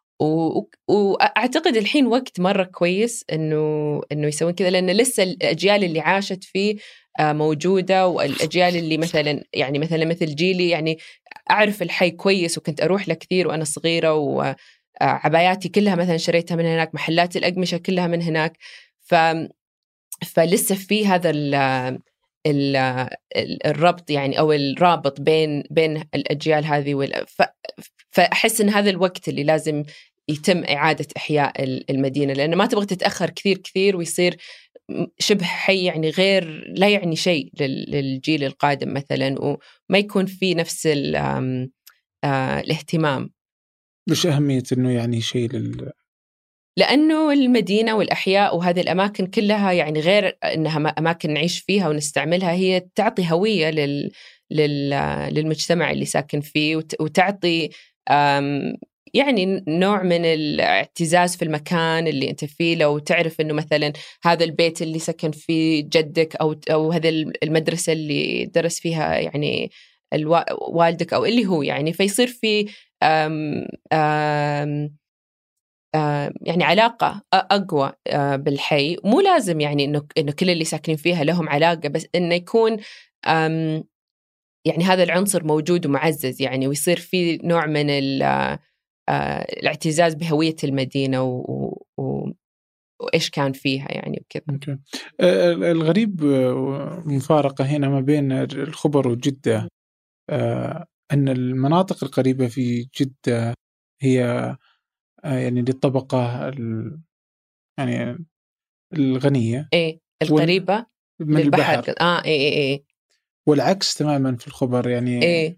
وأعتقد الحين وقت مرة كويس إنه إنه يسوون كذا، لأن لسه الأجيال اللي عاشت فيه آه موجودة، والأجيال اللي مثلا يعني مثلا مثل جيلي يعني أعرف الحي كويس وكنت أروح له كثير وأنا صغيرة، و عباياتي كلها مثلا شريتها من هناك، محلات الأقمشة كلها من هناك. ف فلسه في هذا ال ال الربط يعني أو الرابط بين بين الأجيال هذه وال... ف... فأحس إن هذا الوقت اللي لازم يتم إعادة إحياء المدينة، لأنه ما تبغى تتأخر كثير كثير ويصير شبه حي يعني غير لا يعني شيء للجيل القادم مثلا، وما يكون في نفس ال... آه الاهتمام. مش أهمية إنه يعني شيء لل لأنه المدينة والأحياء وهذه الأماكن كلها يعني غير أنها أماكن نعيش فيها ونستعملها، هي تعطي هوية لل... لل... للمجتمع اللي ساكن فيه، وت... وتعطي أم... يعني نوع من الاعتزاز في المكان اللي أنت فيه. لو تعرف أنه مثلا هذا البيت اللي سكن فيه جدك أو أو هذا المدرسة اللي درس فيها يعني الو... والدك أو اللي هو يعني، فيصير في أم... أم... آه يعني علاقة أقوى آه بالحي. مو لازم يعني إنه إنه كل اللي ساكنين فيها لهم علاقة، بس إنه يكون يعني هذا العنصر موجود ومعزز يعني، ويصير في نوع من الاعتزاز بهوية المدينة و... و... وإيش كان فيها يعني وكذا. الغريب مفارقة هنا ما بين الخبر وجدة، أن المناطق القريبة في جدة هي يعني للطبقة يعني الغنية، إيه القريبة من للبحر. البحر. آه إيه إيه إيه. والعكس تماما في الخبر يعني. إيه.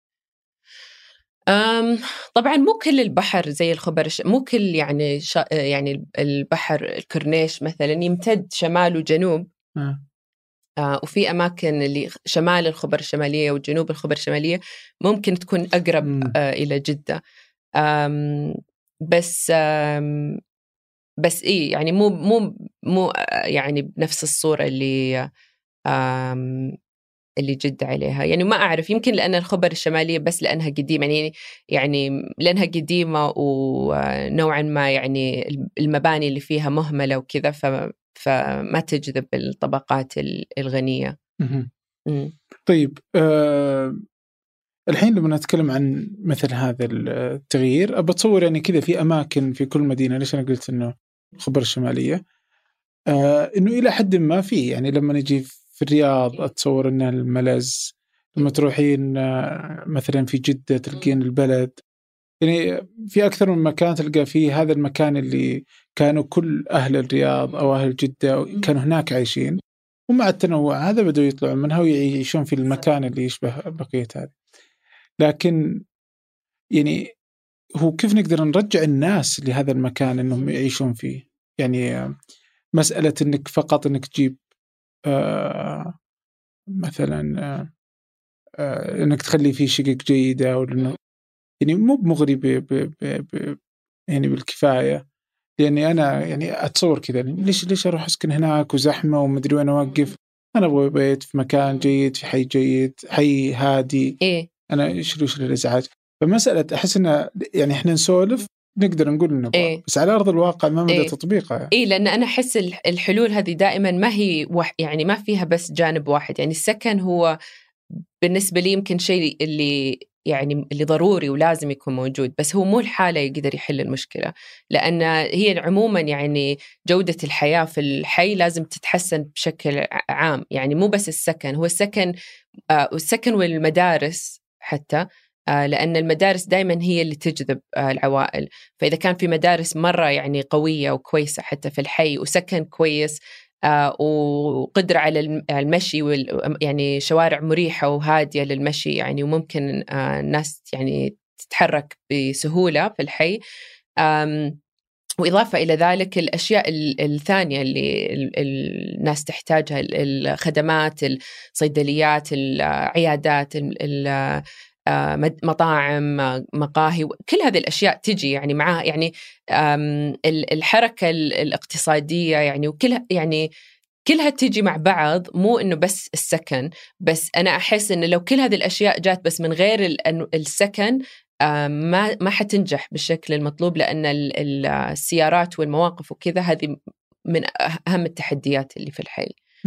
أم طبعا مو كل البحر زي الخبر، مو كل يعني شا يعني البحر الكورنيش مثلا يمتد شمال وجنوب. آه. آه وفي أماكن اللي شمال الخبر الشمالية وجنوب الخبر الشمالية ممكن تكون أقرب آه إلى جدة. آم بس آم بس إيه يعني مو مو مو يعني بنفس الصورة اللي آم اللي جد عليها يعني. ما أعرف، يمكن لأن الخبر الشمالية بس لأنها قديمة يعني يعني لأنها قديمة ونوعا ما يعني المباني اللي فيها مهملة وكذا، فما تجذب الطبقات الغنية. مم. طيب آه الحين لما نتكلم عن مثل هذا التغيير، أبى أتصور يعني كذا في أماكن في كل مدينة، ليش أنا قلت إنه الخبر الشمالية آه إنه إلى حد ما فيه يعني. لما نجي في الرياض أتصور إن الملز، لما تروحين آه مثلا في جدة تلقين البلد، يعني في أكثر من مكان تلقى فيه هذا المكان اللي كانوا كل أهل الرياض أو أهل جدة كانوا هناك عايشين، ومع التنوع هذا بدأوا يطلعون منها ويعيشون في المكان اللي يشبه بقية هذا. لكن يعني هو كيف نقدر نرجع الناس لهذا المكان إنهم يعيشون فيه؟ يعني مسألة إنك فقط إنك تجيب آه مثلا آه آه إنك تخلي فيه شقق جيدة، أو إنه يعني مو بمغري ب ب ب ب يعني بالكفاية. لأني أنا يعني أتصور كذا، ليش ليش أروح أسكن هناك وزحمة ومدري وين أوقف؟ أنا أبغى بيت في مكان جيد، في حي جيد، حي هادي. إيه؟ أنا إيش ليش الإزعاج؟ فمسألة أحس إن يعني إحنا نسولف نقدر نقول نبغى، إيه؟ بس على أرض الواقع ما مدى إيه؟ تطبيقها يعني. إيه لأن أنا أحس الحلول هذه دائما ما هي وح يعني ما فيها بس جانب واحد يعني. السكن هو بالنسبة لي يمكن شيء اللي يعني اللي ضروري ولازم يكون موجود، بس هو مو الحالة يقدر يحل المشكلة، لأن هي عموما يعني جودة الحياة في الحي لازم تتحسن بشكل عام يعني، مو بس السكن. هو السكن آه والسكن والمدارس حتى آه لأن المدارس دائما هي اللي تجذب آه العوائل. فإذا كان في مدارس مرة يعني قوية وكويسة حتى في الحي، وسكن كويس آه وقدرة على المشي وال يعني شوارع مريحة وهادية للمشي يعني، وممكن آه الناس يعني تتحرك بسهولة في الحي. وإضافة إلى ذلك الأشياء الثانية اللي الناس تحتاجها، الخدمات، الصيدليات، العيادات، مطاعم، مقاهي، كل هذه الأشياء تجي يعني معها يعني الحركة الاقتصادية يعني، وكلها يعني كلها تيجي مع بعض. مو إنه بس السكن بس. أنا أحس إنه لو كل هذه الأشياء جات بس من غير السكن ما ما حتنجح بالشكل المطلوب، لأن السيارات والمواقف وكذا هذه من أهم التحديات اللي في الحي.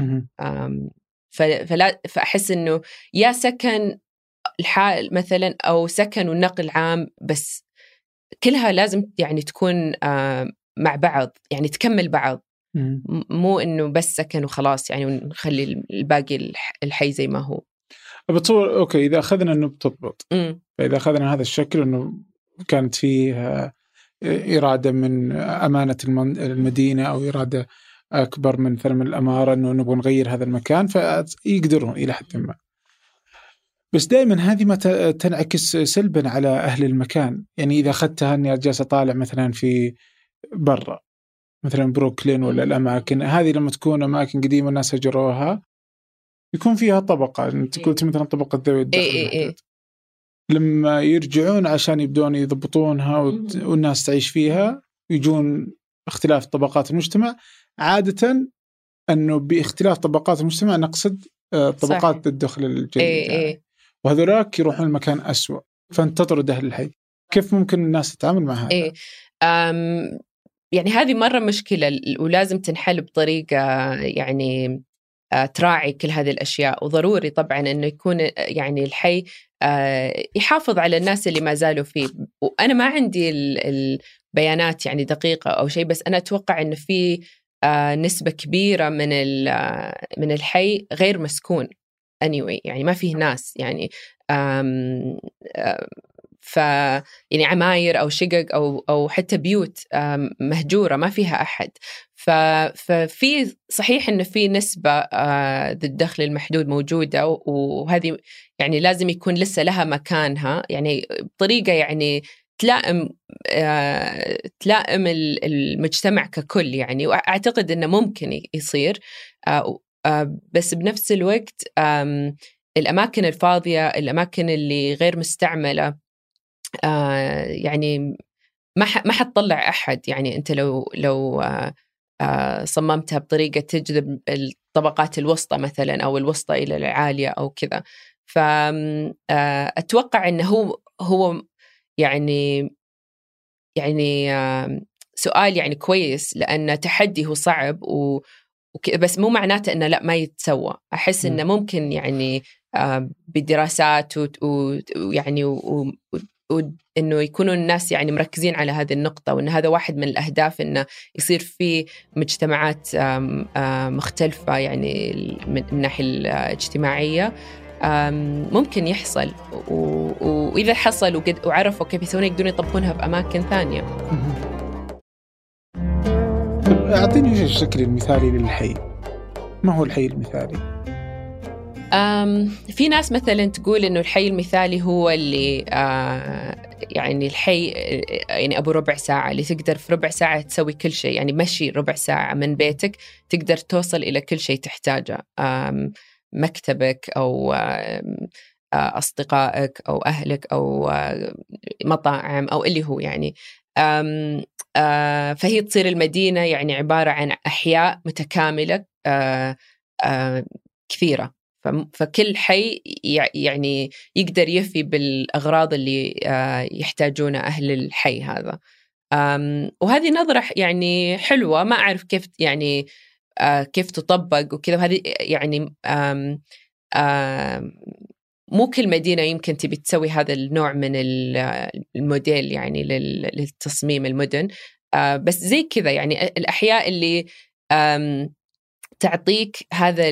فلا فأحس إنه يا سكن الحال مثلا أو سكن والنقل عام، بس كلها لازم يعني تكون مع بعض يعني تكمل بعض. مو إنه بس سكن وخلاص يعني ونخلي الباقي الحي زي ما هو. بتصور أوكي إذا أخذنا إنه بتضبط، فإذا أخذنا هذا الشكل إنه كانت فيه إرادة من أمانة المدينة أو إرادة أكبر من مثلا من الأمارة إنه نبغى نغير هذا المكان، فيقدرون إلى حد ما. بس دائما هذه ما تنعكس سلبا على أهل المكان. يعني إذا أخذتها إني جالس أطالع مثلا في برا مثلا بروكلين ولا الأماكن هذه، لما تكون أماكن قديمة الناس هجروها يكون فيها طبقة، أنت قلت مثلا طبقة ذوي الدخل المحدود، لما يرجعون عشان يبدون يضبطونها والناس تعيش فيها يجون اختلاف طبقات المجتمع. عادة أنه باختلاف طبقات المجتمع نقصد طبقات الدخل الجيد إيه يعني. إيه. وهذولاك يروحون المكان أسوأ، فأنت تطرد أهل الحي. كيف ممكن الناس تتعامل مع هذا؟ إيه أم يعني هذه مرة مشكلة ولازم تنحل بطريقة يعني تراعي كل هذه الأشياء. وضروري طبعا أنه يكون يعني الحي يحافظ على الناس اللي ما زالوا فيه. وأنا ما عندي البيانات يعني دقيقة أو شيء، بس أنا أتوقع أنه في نسبة كبيرة من من الحي غير مسكون anyway، يعني ما فيه ناس يعني أم أم ف يعني عماير أو شقق أو أو حتى بيوت مهجورة ما فيها أحد. ف ففي صحيح إنه في نسبة ذي الدخل المحدود موجودة، وهذه يعني لازم يكون لسه لها مكانها، يعني بطريقة يعني تلائم تلائم المجتمع ككل يعني. وأعتقد إنه ممكن يصير، بس بنفس الوقت الأماكن الفاضية، الأماكن اللي غير مستعملة، آه يعني ما ما حتطلع أحد. يعني أنت لو لو آه آه صممتها بطريقة تجذب الطبقات الوسطى مثلا أو الوسطى إلى العالية أو كذا، فأتوقع أنه هو هو يعني يعني آه سؤال يعني كويس، لأن تحدي هو صعب و بس مو معناته أنه لا ما يتسوى. أحس أنه ممكن يعني آه بدراسات ويعني و وإنه يكونوا الناس يعني مركزين على هذه النقطة، وإن هذا واحد من الأهداف، إنه يصير في مجتمعات مختلفة يعني من الناحية الاجتماعية. ممكن يحصل، وإذا حصل وعرفوا كيف يسوون يقدرون يطبقونها بأماكن ثانية. أعطيني الشكل المثالي للحي. ما هو الحي المثالي؟ أم في ناس مثلا تقول إنه الحي المثالي هو اللي آه يعني الحي يعني أبو ربع ساعة، اللي تقدر في ربع ساعة تسوي كل شيء، يعني مشي ربع ساعة من بيتك تقدر توصل إلى كل شيء تحتاجه، مكتبك أو أصدقائك أو أهلك أو مطاعم أو اللي هو يعني. أم آه فهي تصير المدينة يعني عبارة عن أحياء متكاملة آه آه كثيرة، فكل حي يعني يقدر يفي بالأغراض اللي يحتاجونها أهل الحي هذا. وهذه نظرة يعني حلوة، ما أعرف كيف يعني كيف تطبق وكذا. وهذه يعني آم آم مو كل مدينة يمكن تبي تسوي هذا النوع من الموديل يعني للتصميم المدن، بس زي كذا يعني الأحياء اللي تعطيك هذا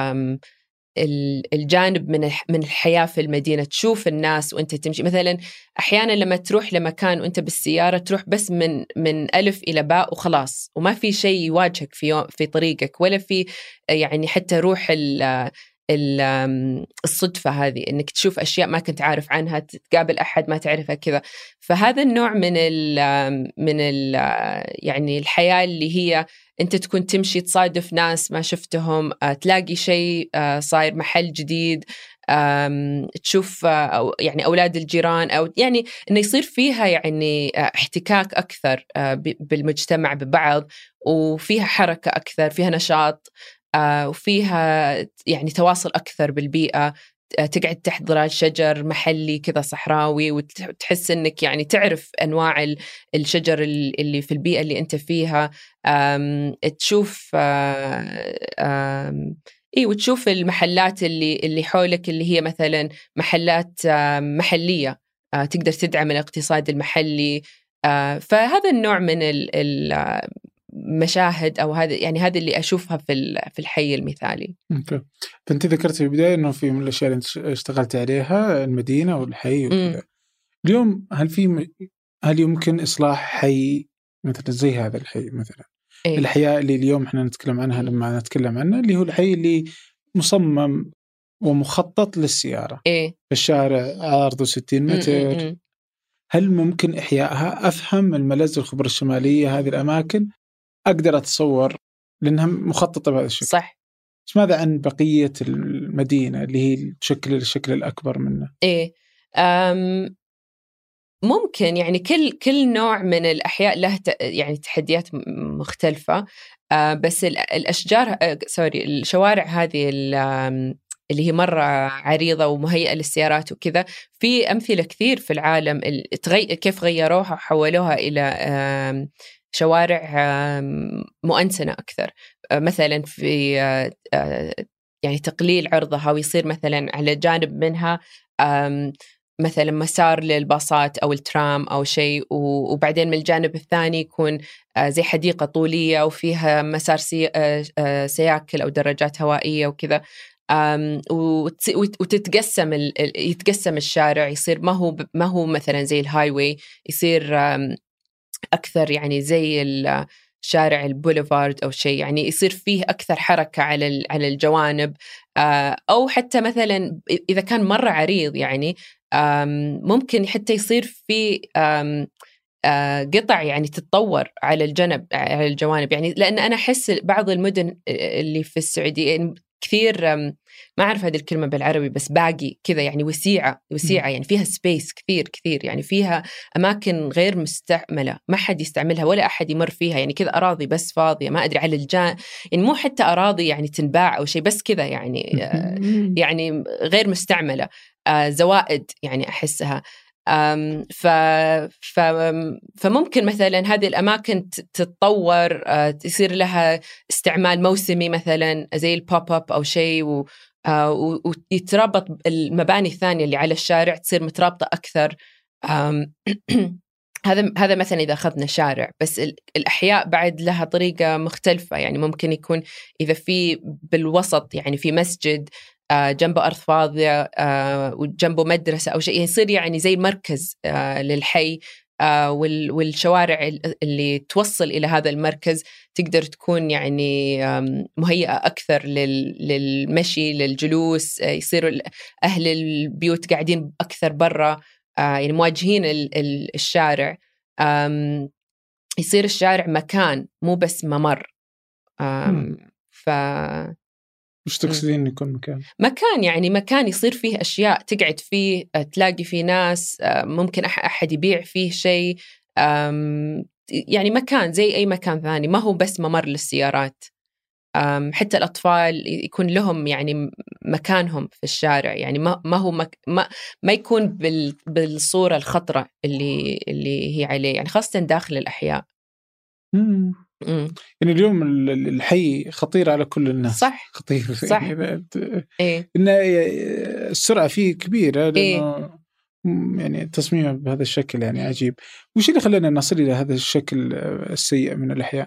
الجانب من من الحياة في المدينة، تشوف الناس وانت تمشي. مثلا أحيانا لما تروح لمكان وانت بالسيارة تروح بس من من ألف إلى باء وخلاص، وما في شيء يواجهك في يوم في طريقك، ولا في يعني حتى روح ال الصدفة هذه إنك تشوف أشياء ما كنت عارف عنها، تقابل أحد ما تعرفها كذا. فهذا النوع من ال من ال يعني الحياة اللي هي أنت تكون تمشي تصادف ناس ما شفتهم، تلاقي شيء صاير محل جديد، تشوف أو يعني أولاد الجيران، أو يعني إنه يصير فيها يعني احتكاك أكثر بالمجتمع ببعض، وفيها حركة أكثر، فيها نشاط، وفيها يعني تواصل أكثر بالبيئة. تقعد تحت ظلال شجر محلي كذا صحراوي، وتحس إنك يعني تعرف أنواع الشجر اللي في البيئة اللي أنت فيها. تشوف إيه، وتشوف المحلات اللي اللي حولك اللي هي مثلا محلات محلية تقدر تدعم الاقتصاد المحلي. فهذا النوع من المشاهد أو هذا يعني هذا اللي أشوفها في في الحي المثالي. أوكي. فأنت ذكرت في البداية إنه في من الأشياء اللي اشتغلت عليها المدينة والحي وكذا. اليوم هل في هل يمكن إصلاح حي مثلا زي هذا الحي مثلا؟ إيه؟ الأحياء اللي اليوم إحنا نتكلم عنها لما نتكلم عنها اللي هو الحي اللي مصمم ومخطط للسيارة، إيه؟ الشارع عرضه ستين متر. م -م -م. هل ممكن إحيائها؟ أفهم الملز والخبرة الشمالية، هذه الأماكن أقدر أتصور لأنها مخططة بهذا الشكل، صح. بس ماذا عن بقية المدينة اللي هي تشكل الشكل الأكبر منه؟ إيه أم ممكن يعني كل كل نوع من الأحياء له يعني تحديات مختلفة. أه بس الأشجار أه سوري الشوارع هذه اللي هي مرة عريضة ومهيئة للسيارات وكذا، في أمثلة كثير في العالم تغي... كيف غيروها وحولوها إلى شوارع مؤنسنة أكثر، مثلا في يعني تقليل عرضها ويصير مثلا على جانب منها مثلا مسار للباصات أو الترام أو شيء، وبعدين من الجانب الثاني يكون زي حديقة طولية وفيها مسار سي... سياكل أو دراجات هوائية وكذا، وتتقسم ال... يتقسم الشارع، يصير ما هو ب... ما هو مثلا زي الهاي واي، يصير أكثر يعني زي الشارع البوليفارد أو شيء، يعني يصير فيه أكثر حركة على على الجوانب، أو حتى مثلا إذا كان مرة عريض يعني ممكن حتى يصير في قطع يعني تتطور على الجنب على الجوانب، يعني لأن أنا أحس بعض المدن اللي في السعودية كثير، ما أعرف هذه الكلمة بالعربي بس باقي كذا، يعني وسيعة وسيعة يعني فيها سبيس كثير كثير، يعني فيها أماكن غير مستعملة ما حد يستعملها ولا أحد يمر فيها، يعني كذا أراضي بس فاضية ما أدري على الجان، يعني مو حتى أراضي يعني تنباع أو شيء بس كذا يعني يعني غير مستعملة، زوائد يعني أحسها. ف... ف... فممكن مثلا هذه الأماكن تتطور، يصير لها استعمال موسمي مثلا زي البوب أب أو شيء، و... ويترابط المباني الثانية اللي على الشارع تصير مترابطة أكثر. هذا هذا مثلا إذا أخذنا شارع، بس الأحياء بعد لها طريقة مختلفة، يعني ممكن يكون إذا في بالوسط يعني في مسجد جنبه أرض فاضية وجنبه مدرسة أو شيء، يصير يعني زي مركز للحي، والشوارع اللي توصل إلى هذا المركز تقدر تكون يعني مهيئة أكثر للمشي للجلوس، يصيروا أهل البيوت قاعدين أكثر برا يعني مواجهين الشارع، يصير الشارع مكان مو بس ممر. ف مش تقصدين يكون مكان مكان يعني مكان يصير فيه أشياء تقعد فيه، تلاقي فيه ناس، ممكن أحد يبيع فيه شيء، يعني مكان زي أي مكان ثاني، ما هو بس ممر للسيارات. حتى الأطفال يكون لهم يعني مكانهم في الشارع، يعني ما ما هو مك ما ما يكون بال بالصورة الخطرة اللي اللي هي عليه، يعني خاصة داخل الأحياء. مم. مم. يعني اليوم الحي خطير على كل الناس. صح خطير صح. يعني إيه؟ إن السرعة فيه كبيرة لأنه إيه؟ يعني تصميمه بهذا الشكل يعني عجيب. وش اللي خلينا نصل إلى هذا الشكل السيء من الأحياء؟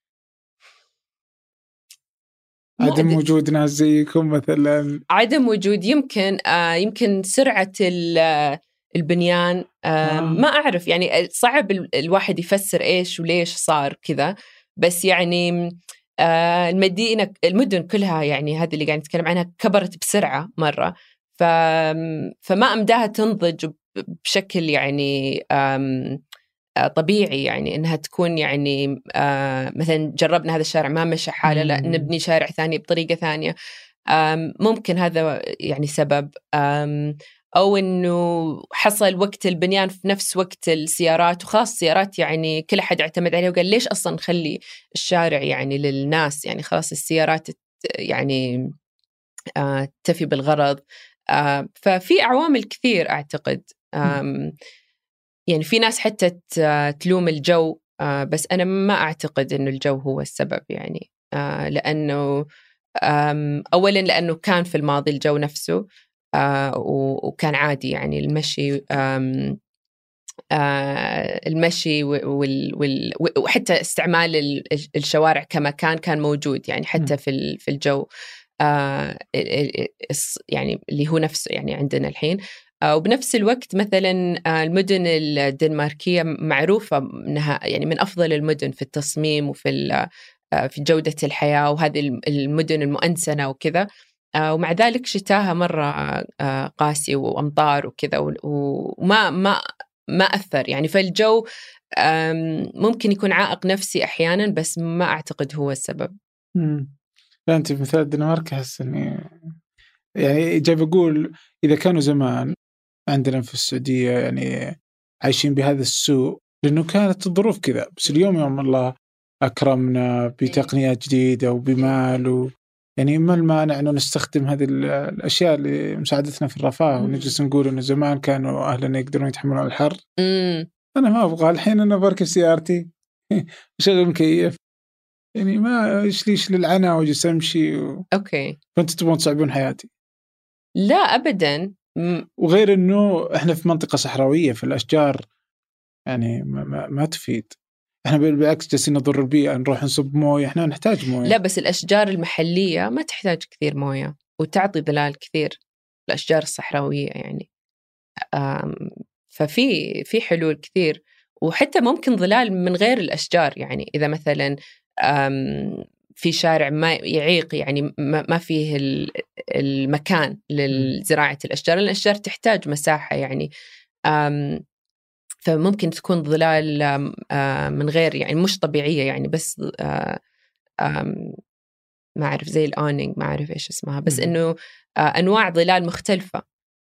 عدم وجود ناس زيكم مثلا؟ عدم وجود يمكن آه يمكن سرعة البنيان، آه آه. ما أعرف يعني صعب الواحد يفسر إيش وليش صار كذا، بس يعني آه المدينة المدن كلها يعني هذه اللي قاعد نتكلم عنها كبرت بسرعة مرة، ف فما أمداها تنضج بشكل يعني آم طبيعي، يعني إنها تكون يعني آه مثلا جربنا هذا الشارع ما مشى حاله، لا نبني شارع ثاني بطريقة ثانية. ممكن هذا يعني سبب، أو إنه حصل وقت البنيان في نفس وقت السيارات، وخاص السيارات يعني كل أحد اعتمد عليه وقال ليش أصلا نخلي الشارع يعني للناس، يعني خلاص السيارات يعني آه تفي بالغرض. آه ففي عوامل كثير أعتقد، يعني في ناس حتى تلوم الجو، آه بس أنا ما أعتقد إنه الجو هو السبب، يعني آه لأنه أولاً لأنه كان في الماضي الجو نفسه آه وكان عادي، يعني المشي آه المشي وال وال وحتى استعمال الشوارع كمكان كان موجود، يعني حتى في في الجو آه يعني اللي هو نفسه يعني عندنا الحين. وبنفس الوقت مثلا المدن الدنماركية معروفة إنها يعني من أفضل المدن في التصميم وفي في جودة الحياة، وهذه المدن المؤنسنة وكذا، ومع ذلك شتاها مرة قاسي وأمطار وكذا، وما ما ما أثر يعني، فالجو ممكن يكون عائق نفسي أحيانا، بس ما أعتقد هو السبب. مم. لا أنت مثال الدنمارك أحس إني يعني جاي بقول إذا كانوا زمان عندنا في السعودية يعني عايشين بهذا السوء لأنه كانت الظروف كذا، بس اليوم يوم الله أكرمنا بتقنيات جديدة وبمال و... يعني ما المانع أنه نستخدم هذه الأشياء لمساعدتنا في الرفاه، ونجلس نقول أنه زمان كانوا أهلنا يقدرون يتحملون الحر. مم. أنا ما أبغى الحين أنا بركب سيارتي شغل مكيف، يعني ما إيش ليش للعنى وجلس أمشي و... أوكي. فأنت تبغون تصعبون حياتي. لا أبدا. م... وغير إنه إحنا في منطقة صحراوية، في الأشجار يعني ما, ما, ما تفيد. إحنا بالعكس جالسين نضر البيئة، نروح نصب موية، إحنا نحتاج موية. لا بس الأشجار المحلية ما تحتاج كثير موية وتعطي ظلال كثير، الأشجار الصحراوية يعني. ففي في حلول كثير، وحتى ممكن ظلال من غير الأشجار. يعني إذا مثلا في شارع ما يعيق، يعني ما فيه المكان لزراعة الأشجار، لأن الأشجار تحتاج مساحة يعني. فممكن تكون ظلال من غير يعني مش طبيعية يعني، بس ما أعرف زي الأونينج، ما أعرف إيش اسمها، بس إنه أنواع ظلال مختلفة.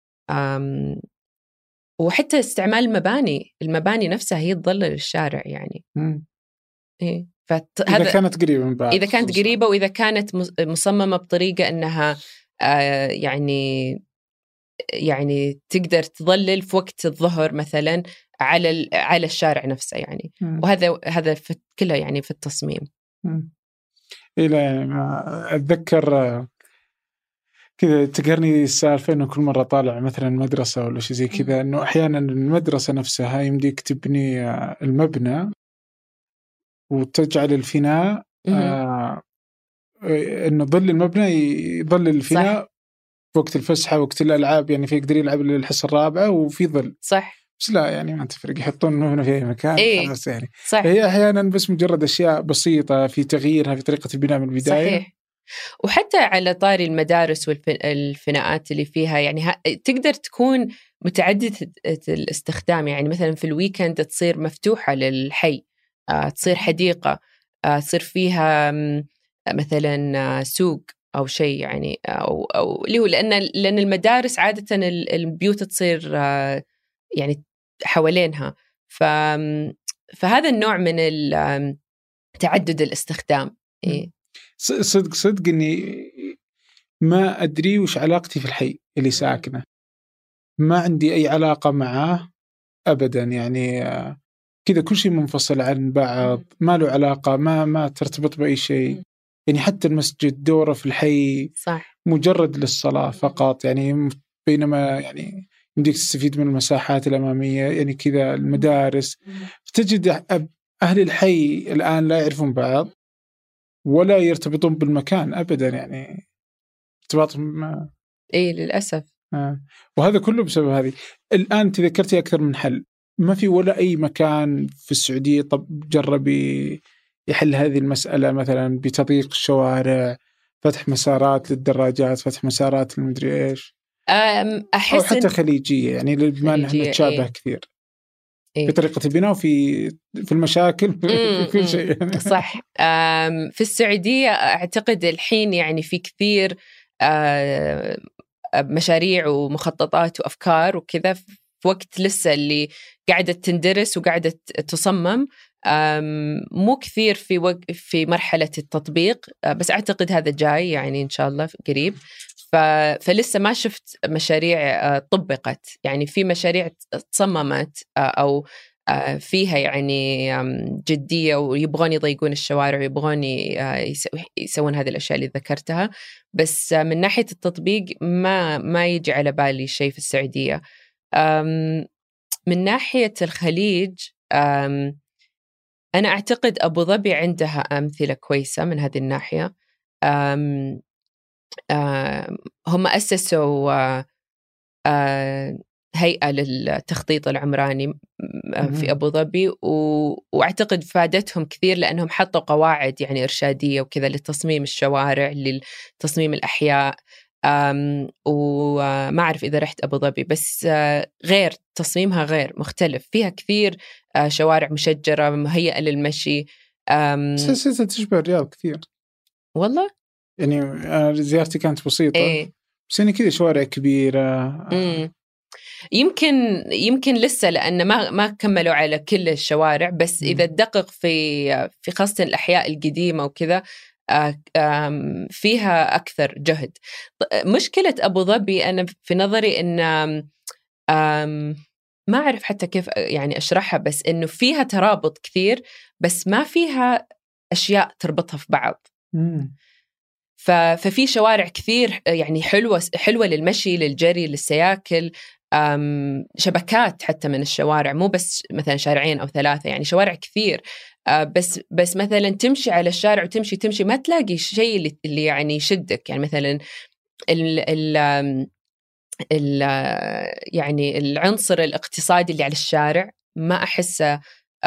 وحتى استعمال المباني المباني نفسها هي تظلل الشارع يعني. مم. إيه. إذا كانت قريبة من بعض، إذا كانت خصوصا. قريبة، وإذا كانت مصممة بطريقة أنها آه يعني يعني تقدر تظلل في وقت الظهر مثلا على على الشارع نفسه يعني. مم. وهذا هذا في كله يعني في التصميم. إيه لا يعني ما أتذكر كذا تقهرني السالفة إنه كل مرة طالع مثلا مدرسة ولا شيء زي كذا، إنه أحيانا المدرسة نفسها يمديك تبني المبنى وتجعل الفناء آه إنه ظل المبنى يظل الفناء صح. وقت الفسحة وقت الألعاب يعني في يقدر يلعب للحصة الرابعة وفي ظل صح. بس لا يعني ما تفرق، يحطون المبنى في أي مكان إيه؟ خلاص يعني صح. هي أحيانا بس مجرد أشياء بسيطة في تغييرها في طريقة البناء من البداية. صحيح. وحتى على طاري المدارس والفناءات اللي فيها يعني تقدر تكون متعددة الاستخدام. يعني مثلا في الويكند تصير مفتوحة للحي، تصير حديقة، تصير فيها مثلا سوق أو شيء يعني، أو أو اللي هو لأن لأن المدارس عادة البيوت تصير يعني حوالينها. ف فهذا النوع من تعدد الاستخدام. إيه؟ صدق صدق إني ما أدري وش علاقتي في الحي اللي ساكنه، ما عندي أي علاقة معاه أبدا يعني كذا كل شيء منفصل عن بعض، ما له علاقة، ما ما ترتبط بأي شيء يعني. حتى المسجد دوره في الحي صح. مجرد للصلاة فقط يعني، بينما يعني يمديك تستفيد من المساحات الأمامية يعني كذا المدارس. تجد أهل الحي الآن لا يعرفون بعض ولا يرتبطون بالمكان أبدا يعني ارتباط ما... إيه للأسف. آه. وهذا كله بسبب هذه. الآن تذكرتي أكثر من حل، ما في ولا أي مكان في السعودية طب جربي يحل هذه المسألة مثلا بتضييق الشوارع، فتح مسارات للدراجات، فتح مسارات للمدري إيش، أحس أو حتى خليجية يعني بما نحن نتشابه إيه؟ كثير إيه؟ في طريقة البناء وفي في المشاكل في كل شيء. صح. في السعودية أعتقد الحين يعني في كثير مشاريع ومخططات وأفكار وكذا، في وقت لسه اللي قاعدة تندرس وقاعدة تصمم، مو كثير في وق... في مرحلة التطبيق، بس أعتقد هذا جاي يعني إن شاء الله قريب. ف... فلسه ما شفت مشاريع طبقت، يعني في مشاريع تصممت أو فيها يعني جدية ويبغون يضيقون الشوارع ويبغون يسوون هذه الأشياء اللي ذكرتها، بس من ناحية التطبيق ما ما يجي على بالي شيء في السعودية. من ناحية الخليج أنا أعتقد أبو ظبي عندها أمثلة كويسة من هذه الناحية. أم أم هم أسسوا هيئة للتخطيط العمراني في أبو ظبي، وأعتقد فادتهم كثير لأنهم حطوا قواعد يعني إرشادية وكذا لتصميم الشوارع، لتصميم الأحياء. وما أعرف إذا رحت أبو ظبي، بس غير تصميمها غير مختلف، فيها كثير شوارع مشجرة مهيئة للمشي. سلسلة تشبه الرياض كثير والله يعني. زيارتي كانت بسيطة إيه؟ بس يعني كذا شوارع كبيرة. مم. يمكن يمكن لسه لأن ما ما كملوا على كل الشوارع، بس م. إذا تدقق في في خاصة الأحياء القديمة وكذا فيها أكثر جهد. مشكلة أبو ظبي أنا في نظري إن ما أعرف حتى كيف يعني أشرحها، بس إنه فيها ترابط كثير بس ما فيها أشياء تربطها في بعض. مم. ففي شوارع كثير يعني حلوة حلوة للمشي، للجري، للسياكل، شبكات حتى من الشوارع، مو بس مثلا شارعين أو ثلاثة، يعني شوارع كثير. بس بس مثلا تمشي على الشارع وتمشي تمشي ما تلاقي شيء اللي, اللي يعني يشدك. يعني مثلا ال ال ال يعني العنصر الاقتصادي اللي على الشارع ما أحسه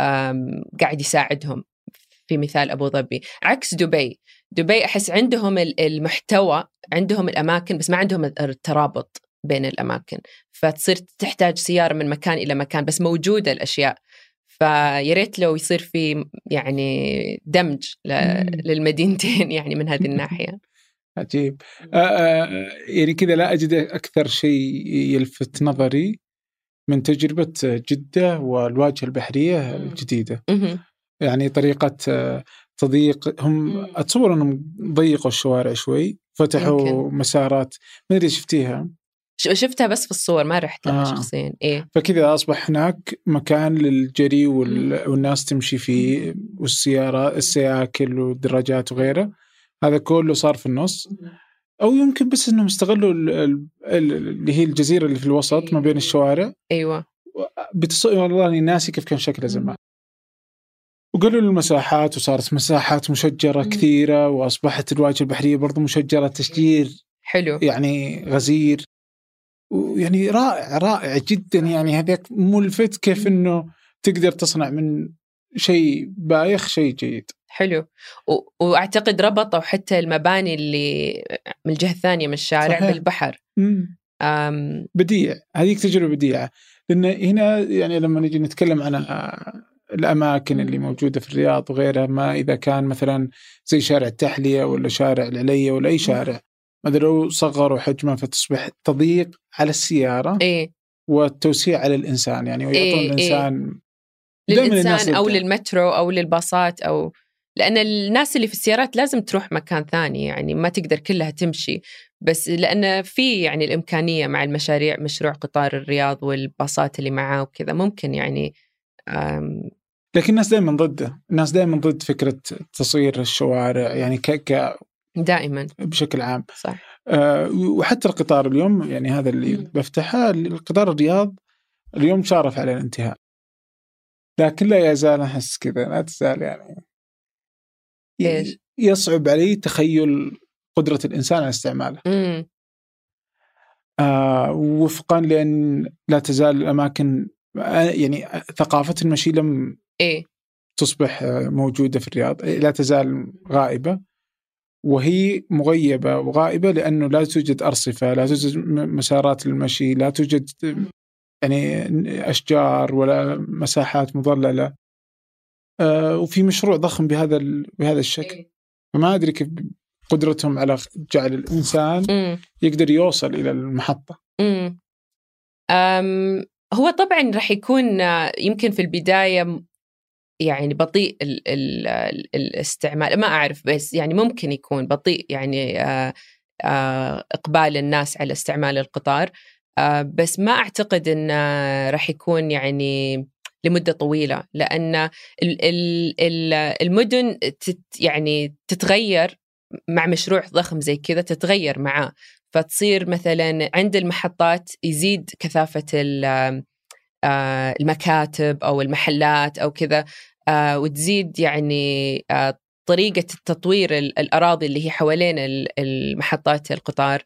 قاعد يساعدهم في مثال أبو ظبي، عكس دبي. دبي أحس عندهم المحتوى، عندهم الأماكن، بس ما عندهم الترابط بين الأماكن، فتصير تحتاج سيارة من مكان إلى مكان، بس موجودة الأشياء. فياريت لو يصير في يعني دمج للمدينتين يعني من هذه الناحية. عجيب. آه آه يعني كذا لا أجد أكثر شيء يلفت نظري من تجربة جدة والواجهة البحرية الجديدة. يعني طريقة تضييق، هم أتصور أنهم ضيقوا الشوارع شوي، فتحوا يمكن مسارات، ما أدري شفتيها؟ شفتها بس في الصور، ما رحت لها آه. شخصيا. إيه؟ فكذا أصبح هناك مكان للجري وال... والناس تمشي فيه، والسيارات السياكل والدراجات وغيره، هذا كله صار في النص. أو يمكن بس أنهم استغلوا ال... ال... اللي هي الجزيرة اللي في الوسط ما بين الشوارع. أيوة. بتصير والله ناسي كيف كان شكله زمان. وقالوا المساحات، وصارت مساحات مشجرة كثيرة، وأصبحت الواجهة البحرية برضو مشجرة تشجير حلو يعني غزير، ويعني رائع رائع جدا. يعني هذاك ملفت كيف إنه تقدر تصنع من شيء بايخ شيء جيد. حلو. و... وأعتقد ربطوا حتى المباني اللي من الجهة الثانية من الشارع صحيح. بالبحر. أم... بديع، هذيك تجربة بديعة. لأن هنا يعني لما نجي نتكلم عن الأماكن اللي موجودة في الرياض وغيرها، ما إذا كان مثلا زي شارع التحلية ولا شارع العلية ولا أي شارع، ماذا لو صغروا حجمه فتصبح تضييق على السيارة إيه؟ والتوسيع على الإنسان، يعني ويعطون إيه الإنسان إيه؟ للإنسان أو للمترو أو للباصات، أو لأن الناس اللي في السيارات لازم تروح مكان ثاني، يعني ما تقدر كلها تمشي، بس لأن في يعني الإمكانية مع المشاريع، مشروع قطار الرياض والباصات اللي معاه وكذا، ممكن يعني أم... لكن الناس دائما ضده، الناس دائما ضد فكرة تصوير الشوارع يعني ك ك دائما بشكل عام. صح. أه وحتى القطار اليوم، يعني هذا اللي م. بفتحه، القطار الرياض اليوم شارف على الانتهاء، لكن لا يزال أحس كذا، لا تزال يعني إيش؟ يصعب علي تخيل قدرة الإنسان على استعماله. آه وفقا لأن لا تزال الأماكن يعني ثقافة المشي لم إيه؟ تصبح موجودة في الرياض، لا تزال غائبة، وهي مغيبة وغائبة لأنه لا توجد أرصفة، لا توجد مسارات للمشي، لا توجد يعني أشجار ولا مساحات مظللة. آه وفي مشروع ضخم بهذا بهذا الشكل، فما أدري كيف قدرتهم على جعل الإنسان م. يقدر يوصل إلى المحطة. أم هو طبعا رح يكون يمكن في البداية يعني بطيء ال ال الاستعمال، ما أعرف، بس يعني ممكن يكون بطيء يعني آآ آآ إقبال الناس على استعمال القطار، بس ما أعتقد إن رح يكون يعني لمدة طويلة، لأن ال ال المدن تت يعني تتغير مع مشروع ضخم زي كذا، تتغير معاه، فتصير مثلا عند المحطات يزيد كثافة المكاتب أو المحلات أو كذا، وتزيد يعني طريقة التطوير الأراضي اللي هي حوالين المحطات القطار،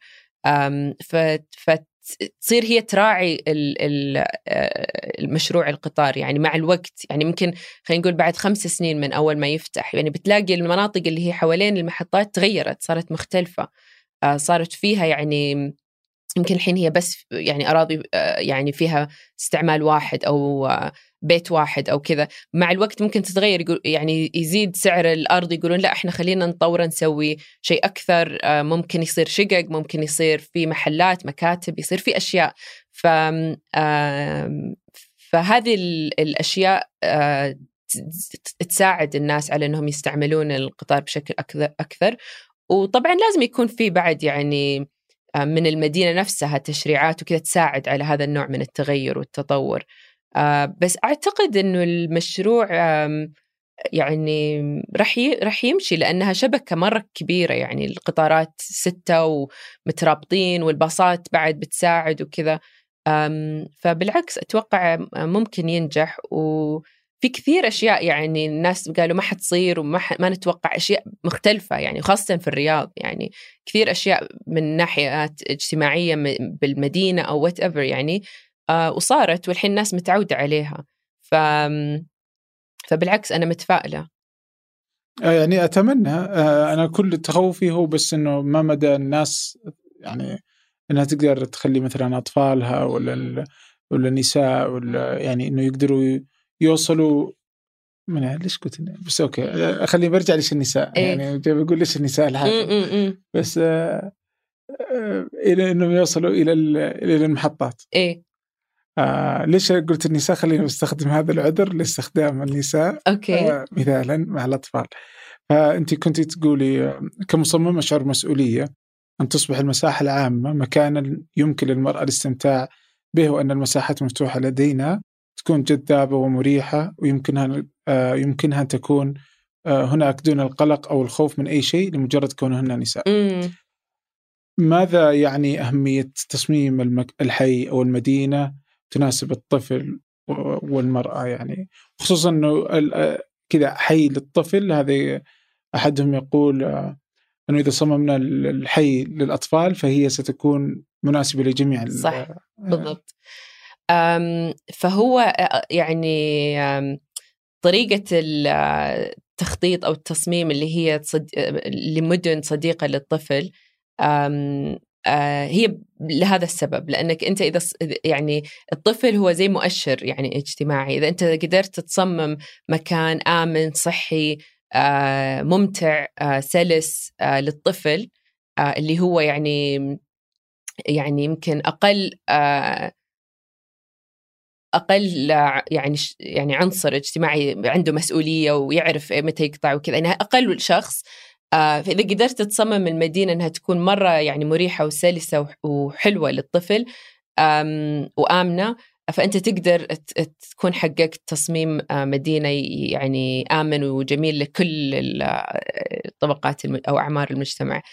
فتصير هي تراعي المشروع القطار يعني مع الوقت. يعني ممكن خلينا نقول بعد خمس سنين من أول ما يفتح، يعني بتلاقي المناطق اللي هي حوالين المحطات تغيرت، صارت مختلفة، صارت فيها يعني يمكن الحين هي بس يعني أراضي يعني فيها استعمال واحد أو بيت واحد أو كذا، مع الوقت ممكن تتغير، يعني يزيد سعر الأرض، يقولون لا إحنا خلينا نطور نسوي شيء أكثر، ممكن يصير شقق، ممكن يصير في محلات، مكاتب، يصير في أشياء. ف فهذه الأشياء تساعد الناس على أنهم يستعملون القطار بشكل أكثر. وطبعا لازم يكون في بعد يعني من المدينة نفسها تشريعات وكذا تساعد على هذا النوع من التغير والتطور. بس أعتقد أنه المشروع يعني رح رح يمشي لأنها شبكة مرة كبيرة، يعني القطارات ستة ومترابطين والباصات بعد بتساعد وكذا. فبالعكس أتوقع ممكن ينجح، وفي كثير أشياء يعني الناس قالوا ما حتصير وما ما نتوقع أشياء مختلفة، يعني خاصة في الرياض، يعني كثير أشياء من ناحيات اجتماعية بالمدينة أو whatever يعني وصارت، والحين الناس متعودة عليها. ف فبالعكس أنا متفائلة. يعني أتمنى، أنا كل تخوفي هو بس إنه ما مدى الناس يعني إنها تقدر تخلي مثلا أطفالها ولا ولا النساء ولا يعني إنه يقدروا يوصلوا من ليش قلت بس أوكي أخلي برجع ليش النساء إيه؟ يعني جاي بقول ليش النساء الحافل بس آه آه إلى إنهم يوصلوا إلى إلى المحطات. إيه آه ليش قلت النساء؟ خلينا نستخدم هذا العذر لاستخدام النساء أوكي. آه مثالا مع الأطفال. فأنت كنت تقولي كمصممة شعور مسؤولية أن تصبح المساحة العامة مكانا يمكن للمرأة الاستمتاع به، وأن المساحات المفتوحة لدينا تكون جذابة ومريحة ويمكنها آه يمكنها أن تكون آه هناك دون القلق أو الخوف من أي شيء لمجرد كونهن نساء. مم. ماذا يعني أهمية تصميم المك... الحي أو المدينة تناسب الطفل والمرأة، يعني خصوصا أنه كذا حي للطفل هذا أحدهم يقول أنه إذا صممنا الحي للأطفال فهي ستكون مناسبة لجميع. صح بالضبط. فهو يعني طريقة التخطيط أو التصميم اللي هي تصد... لمدن صديقة للطفل هي لهذا السبب، لأنك أنت إذا يعني الطفل هو زي مؤشر يعني اجتماعي، إذا أنت قدرت تصمم مكان آمن صحي آه ممتع آه سلس آه للطفل آه اللي هو يعني يعني يمكن أقل آه أقل يعني يعني عنصر اجتماعي عنده مسؤولية ويعرف متى يقطع وكذا، يعني أقل شخص آه فإذا قدرت تصمم المدينة أنها تكون مرة يعني مريحة وسلسة وحلوة للطفل وآمنة، فأنت تقدر تكون حققت تصميم مدينة يعني آمن وجميل لكل الطبقات أو أعمار المجتمع.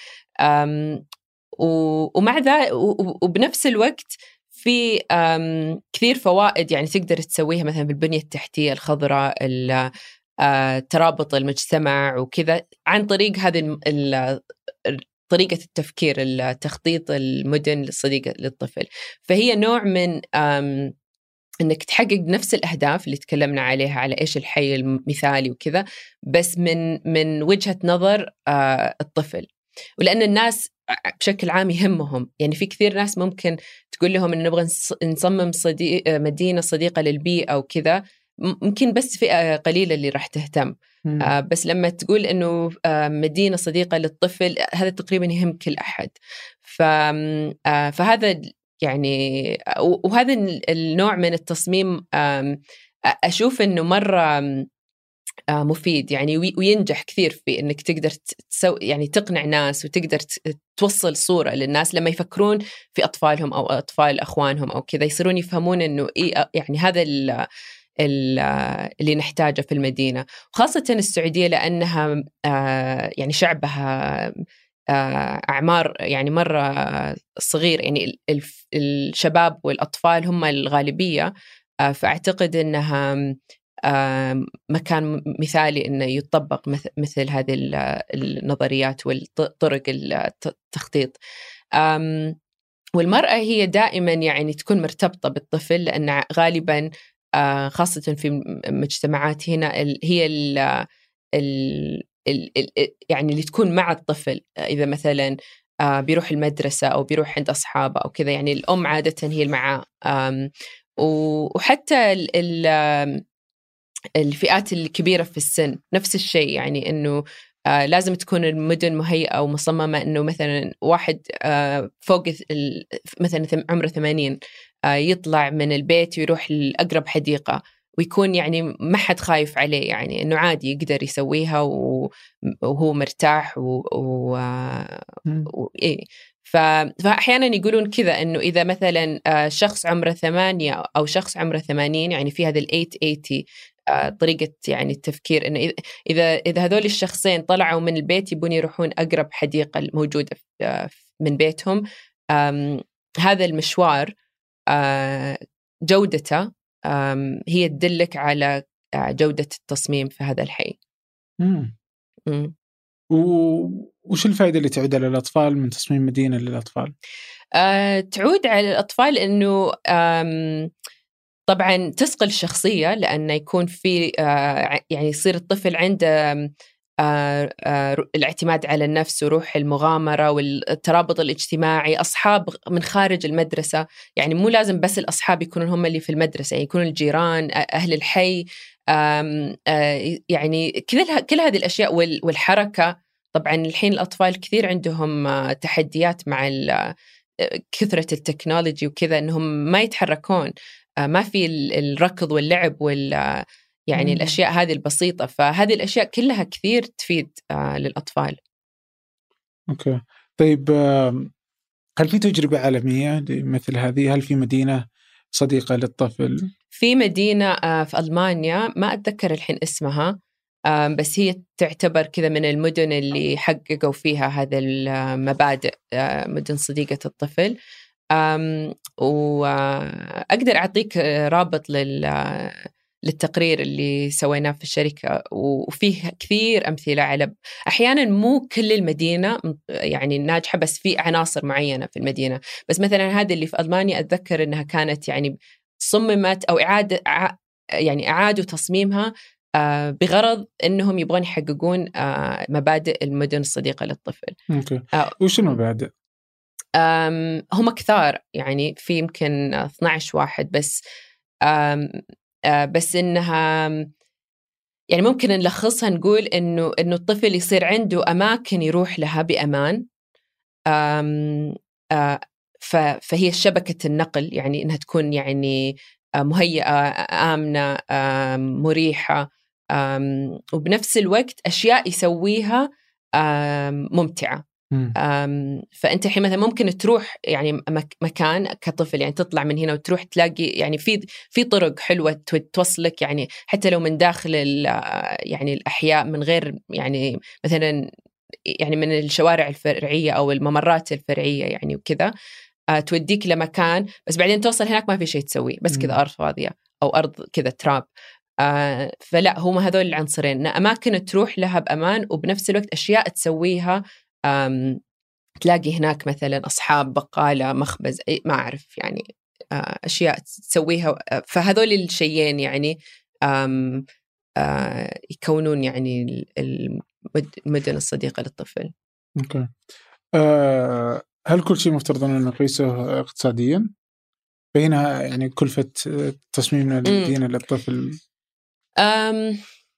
ومع ذا وبنفس الوقت في كثير فوائد يعني تقدر تسويها مثلا بالبنية التحتية الخضراء، ترابط المجتمع وكذا، عن طريق هذه طريقة التفكير التخطيط المدن الصديقة للطفل. فهي نوع من أنك تحقق نفس الأهداف اللي تكلمنا عليها على إيش الحي المثالي وكذا، بس من من وجهة نظر الطفل. ولأن الناس بشكل عام يهمهم، يعني في كثير ناس ممكن تقول لهم إن نبغى نصمم صديق مدينة صديقة للبيئة أو كذا، ممكن بس فئة قليلة اللي راح تهتم. آه بس لما تقول إنه آه مدينة صديقة للطفل، هذا تقريبا يهم كل أحد. ف آه فهذا يعني وهذا النوع من التصميم آه أشوف إنه مرة آه مفيد يعني، وينجح كثير في إنك تقدر تسوي يعني تقنع ناس وتقدر توصل صورة للناس لما يفكرون في أطفالهم أو أطفال أخوانهم أو كذا، يصيرون يفهمون إنه إيه يعني هذا اللي نحتاجه في المدينة. وخاصة السعودية لأنها يعني شعبها أعمار يعني مرة صغير، يعني الشباب والأطفال هم الغالبية، فأعتقد أنها مكان مثالي أنه يطبق مثل هذه النظريات والطرق التخطيط. والمرأة هي دائما يعني تكون مرتبطة بالطفل، لأن غالبا آه خاصة في مجتمعات هنا هي ال ال ال يعني اللي تكون مع الطفل، إذا مثلا آه بيروح المدرسة أو بيروح عند أصحابه أو كذا، يعني الأم عادة هي المعاه. وحتى ال ال الفئات الكبيرة في السن نفس الشيء، يعني إنه آه لازم تكون المدن مهيئة ومصممة إنه مثلا واحد آه فوق مثلا عمره ثمانين آه يطلع من البيت ويروح لأقرب حديقة ويكون يعني ما حد خايف عليه، يعني إنه عادي يقدر يسويها وهو مرتاح و, و... و... إيه. ف... فأحيانا يقولون كذا إنه إذا مثلا شخص عمره ثمانية أو شخص عمره ثمانين، يعني في هذا الثمانية وثمانين طريقة يعني التفكير، إنه إذا إذا هذول الشخصين طلعوا من البيت يبون يروحون أقرب حديقة موجودة من بيتهم، هذا المشوار جودته هي تدلك على جودة التصميم في هذا الحي. مم. مم. وش الفائدة اللي تعود على الأطفال من تصميم مدينة للأطفال؟ أه تعود على الأطفال إنه طبعا تثقل الشخصية، لأنه يكون في أه يعني يصير الطفل عنده أه أه الاعتماد على النفس وروح المغامرة والترابط الاجتماعي، أصحاب من خارج المدرسة، يعني مو لازم بس الأصحاب يكونون هم اللي في المدرسة، يعني يكونون الجيران، أهل الحي، أه أه يعني كل كل هذه الأشياء والحركة. طبعا الحين الأطفال كثير عندهم تحديات مع كثرة التكنولوجي وكذا، إنهم ما يتحركون، ما في الركض واللعب وال يعني مم. الأشياء هذه البسيطة، فهذه الأشياء كلها كثير تفيد للأطفال. أوكي، طيب هل في تجربة عالمية مثل هذه؟ هل في مدينة صديقة للطفل؟ في مدينة في ألمانيا ما أتذكر الحين اسمها، بس هي تعتبر كذا من المدن اللي حققوا فيها هذا المبادئ، مدن صديقة الطفل. وأقدر أعطيك رابط لل للتقرير اللي سويناه في الشركة، وفيه كثير أمثلة على أحيانا مو كل المدينة يعني ناجحة، بس في عناصر معينة في المدينة. بس مثلا هذه اللي في ألمانيا أتذكر أنها كانت يعني صممت أو إعادة يعني أعادوا تصميمها بغرض أنهم يبغون يحققون مبادئ المدن الصديقة للطفل. أوكي. وش المبادئ؟ هم كثار، يعني في يمكن اثنا عشر واحد، بس بس إنها يعني ممكن نلخصها نقول إنه إنه الطفل يصير عنده أماكن يروح لها بأمان، فهي شبكة النقل، يعني إنها تكون يعني مهيئة، آمنة، مريحة، وبنفس الوقت أشياء يسويها ممتعة. فأنت الحين مثلا ممكن تروح يعني مكان كطفل، يعني تطلع من هنا وتروح تلاقي يعني في في طرق حلوة توصلك، يعني حتى لو من داخل يعني الأحياء، من غير يعني مثلا يعني من الشوارع الفرعية أو الممرات الفرعية يعني وكذا، توديك لمكان، بس بعدين توصل هناك ما في شيء تسويه، بس كذا أرض فاضية أو أرض كذا تراب. آه فلا هم هذول العنصرين، أماكن تروح لها بأمان، وبنفس الوقت أشياء تسويها، تلاقي هناك مثلا أصحاب بقالة، مخبز، أي ما أعرف يعني آه أشياء تسويها. فهذول الشيئين يعني آم آه يكونون يعني المدن الصديقة للطفل. أوكي. أه هل كل شيء مفترض أن نقيسه اقتصاديا؟ بينها يعني كلفة تصميم المدينة للطفل؟ أم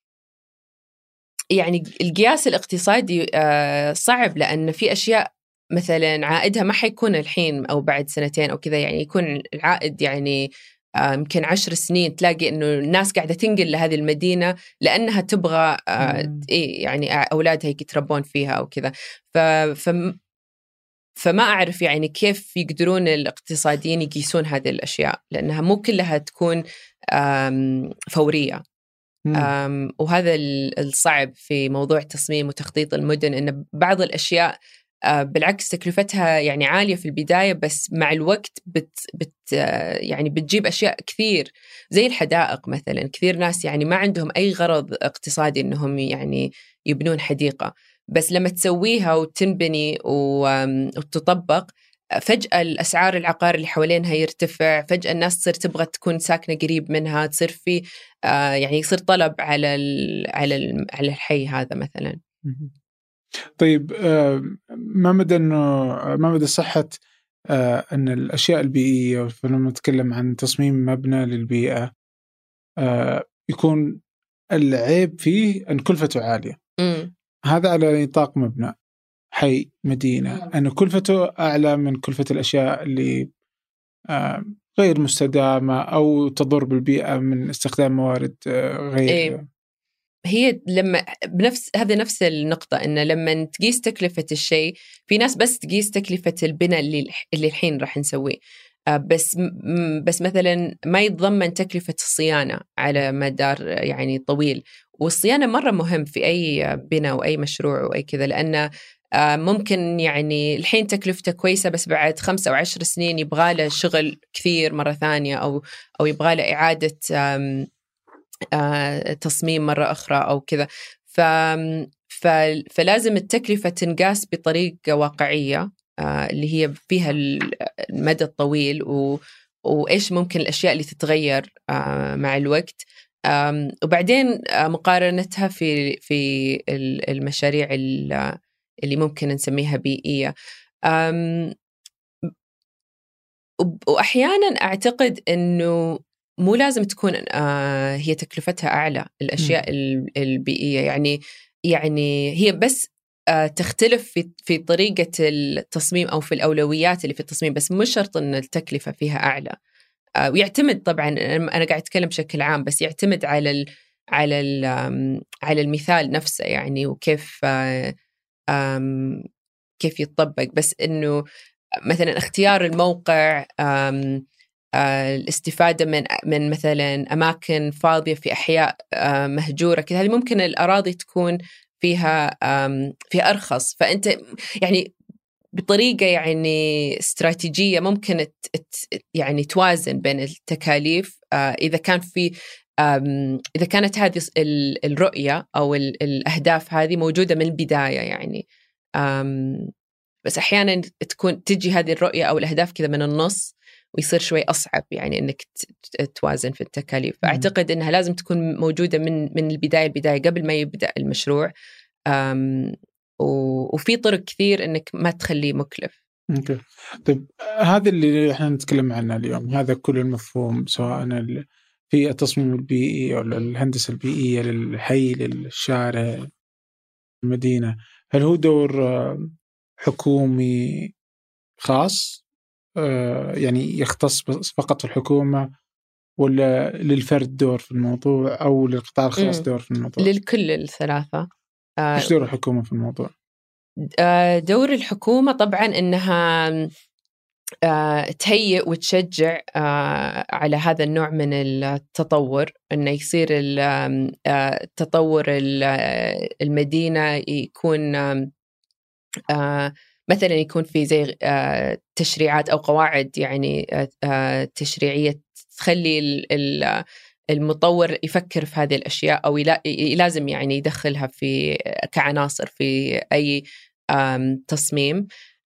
يعني القياس الاقتصادي أه صعب، لأن في أشياء مثلا عائدها ما حيكون الحين أو بعد سنتين أو كذا، يعني يكون العائد يعني يمكن عشر سنين تلاقي إنه الناس قاعدة تنقل لهذه المدينة لأنها تبغى أه إيه يعني أولادها يتربون فيها أو كذا. ف, ف فما أعرف يعني كيف يقدرون الاقتصاديين يقيسون هذه الأشياء، لأنها مو كلها تكون فورية. وهذا الصعب في موضوع تصميم وتخطيط المدن، إن بعض الأشياء بالعكس تكلفتها يعني عالية في البداية، بس مع الوقت بت بت يعني بتجيب أشياء كثير، زي الحدائق مثلا. كثير ناس يعني ما عندهم أي غرض اقتصادي إنهم يعني يبنون حديقة، بس لما تسويها وتنبني وتطبق، فجأة الأسعار العقار اللي حوالينها يرتفع، فجأة الناس تصير تبغى تكون ساكنة قريب منها، تصير في آه يعني يصير طلب على ال على ال على الحي هذا مثلا. طيب آه ما مدى إنه ما مدى صحة آه أن الأشياء البيئية، فلما نتكلم عن تصميم مبنى للبيئة آه يكون العيب فيه أن كلفته عالية؟ م. هذا على نطاق مبنى حي مدينة، أن كلفته أعلى من كلفة الأشياء اللي آه غير مستدامة أو تضر بالبيئة من استخدام موارد غير إيه. هي لما بنفس هذا نفس النقطة، إن لما تقيس تكلفة الشيء، في ناس بس تقيس تكلفة البناء اللي اللي الحين راح نسويه، بس بس مثلا ما يتضمن تكلفة الصيانة على مدار يعني طويل. والصيانة مرة مهم في أي بناء وأي مشروع وأي كذا، لأن ممكن يعني الحين تكلفته كويسة، بس بعد خمسة أو عشر سنين يبغى له شغل كثير مرة ثانية، أو أو يبغى له إعادة تصميم مرة أخرى أو كذا. ف فلازم التكلفة تنقاس بطريقة واقعية، اللي هي فيها المدى الطويل، و وإيش ممكن الأشياء اللي تتغير مع الوقت، وبعدين مقارنتها في في المشاريع اللي ممكن نسميها بيئية. وأحيانا أعتقد إنه مو لازم تكون هي تكلفتها أعلى الأشياء البيئية، يعني يعني هي بس تختلف في في طريقة التصميم أو في الأولويات اللي في التصميم، بس مش شرط إن التكلفة فيها أعلى. ويعتمد طبعا، أنا قاعد أتكلم بشكل عام، بس يعتمد على ال على ال على المثال نفسه يعني، وكيف كيف يتطبق. بس إنه مثلا اختيار الموقع، الاستفادة من من مثلا أماكن فاضية في أحياء مهجورة كذا، هذه ممكن الأراضي تكون فيها فيها أرخص، فأنت يعني بطريقة يعني استراتيجية ممكن يعني توازن بين التكاليف، إذا كان في إذا كانت هذه الرؤية أو الأهداف هذه موجودة من البداية يعني. بس أحيانا تكون تجي هذه الرؤية أو الأهداف كذا من النص، ويصير شوي أصعب يعني إنك توازن في التكاليف. فأعتقد إنها لازم تكون موجودة من من البداية البداية قبل ما يبدأ المشروع، وفي طرق كثير إنك ما تخليه مكلف. أوكي. طيب هذا اللي إحنا نتكلم عنه اليوم، هذا كل المفهوم، سواء في التصميم البيئي أو الهندسة البيئية للحي، للشارع، المدينة، هل هو دور حكومي خاص يعني يختص فقط الحكومة، ولا للفرد دور في الموضوع، أو للقطاع الخاص دور في الموضوع؟ للكل الثلاثة. إيش دور الحكومة في الموضوع؟ دور الحكومة طبعا إنها تهيئ وتشجع على هذا النوع من التطور، إنه يصير التطور المدينة يكون مثلا يكون في زي تشريعات أو قواعد يعني تشريعية تخلي المطور يفكر في هذه الأشياء، أو لازم يعني يدخلها في كعناصر في أي تصميم،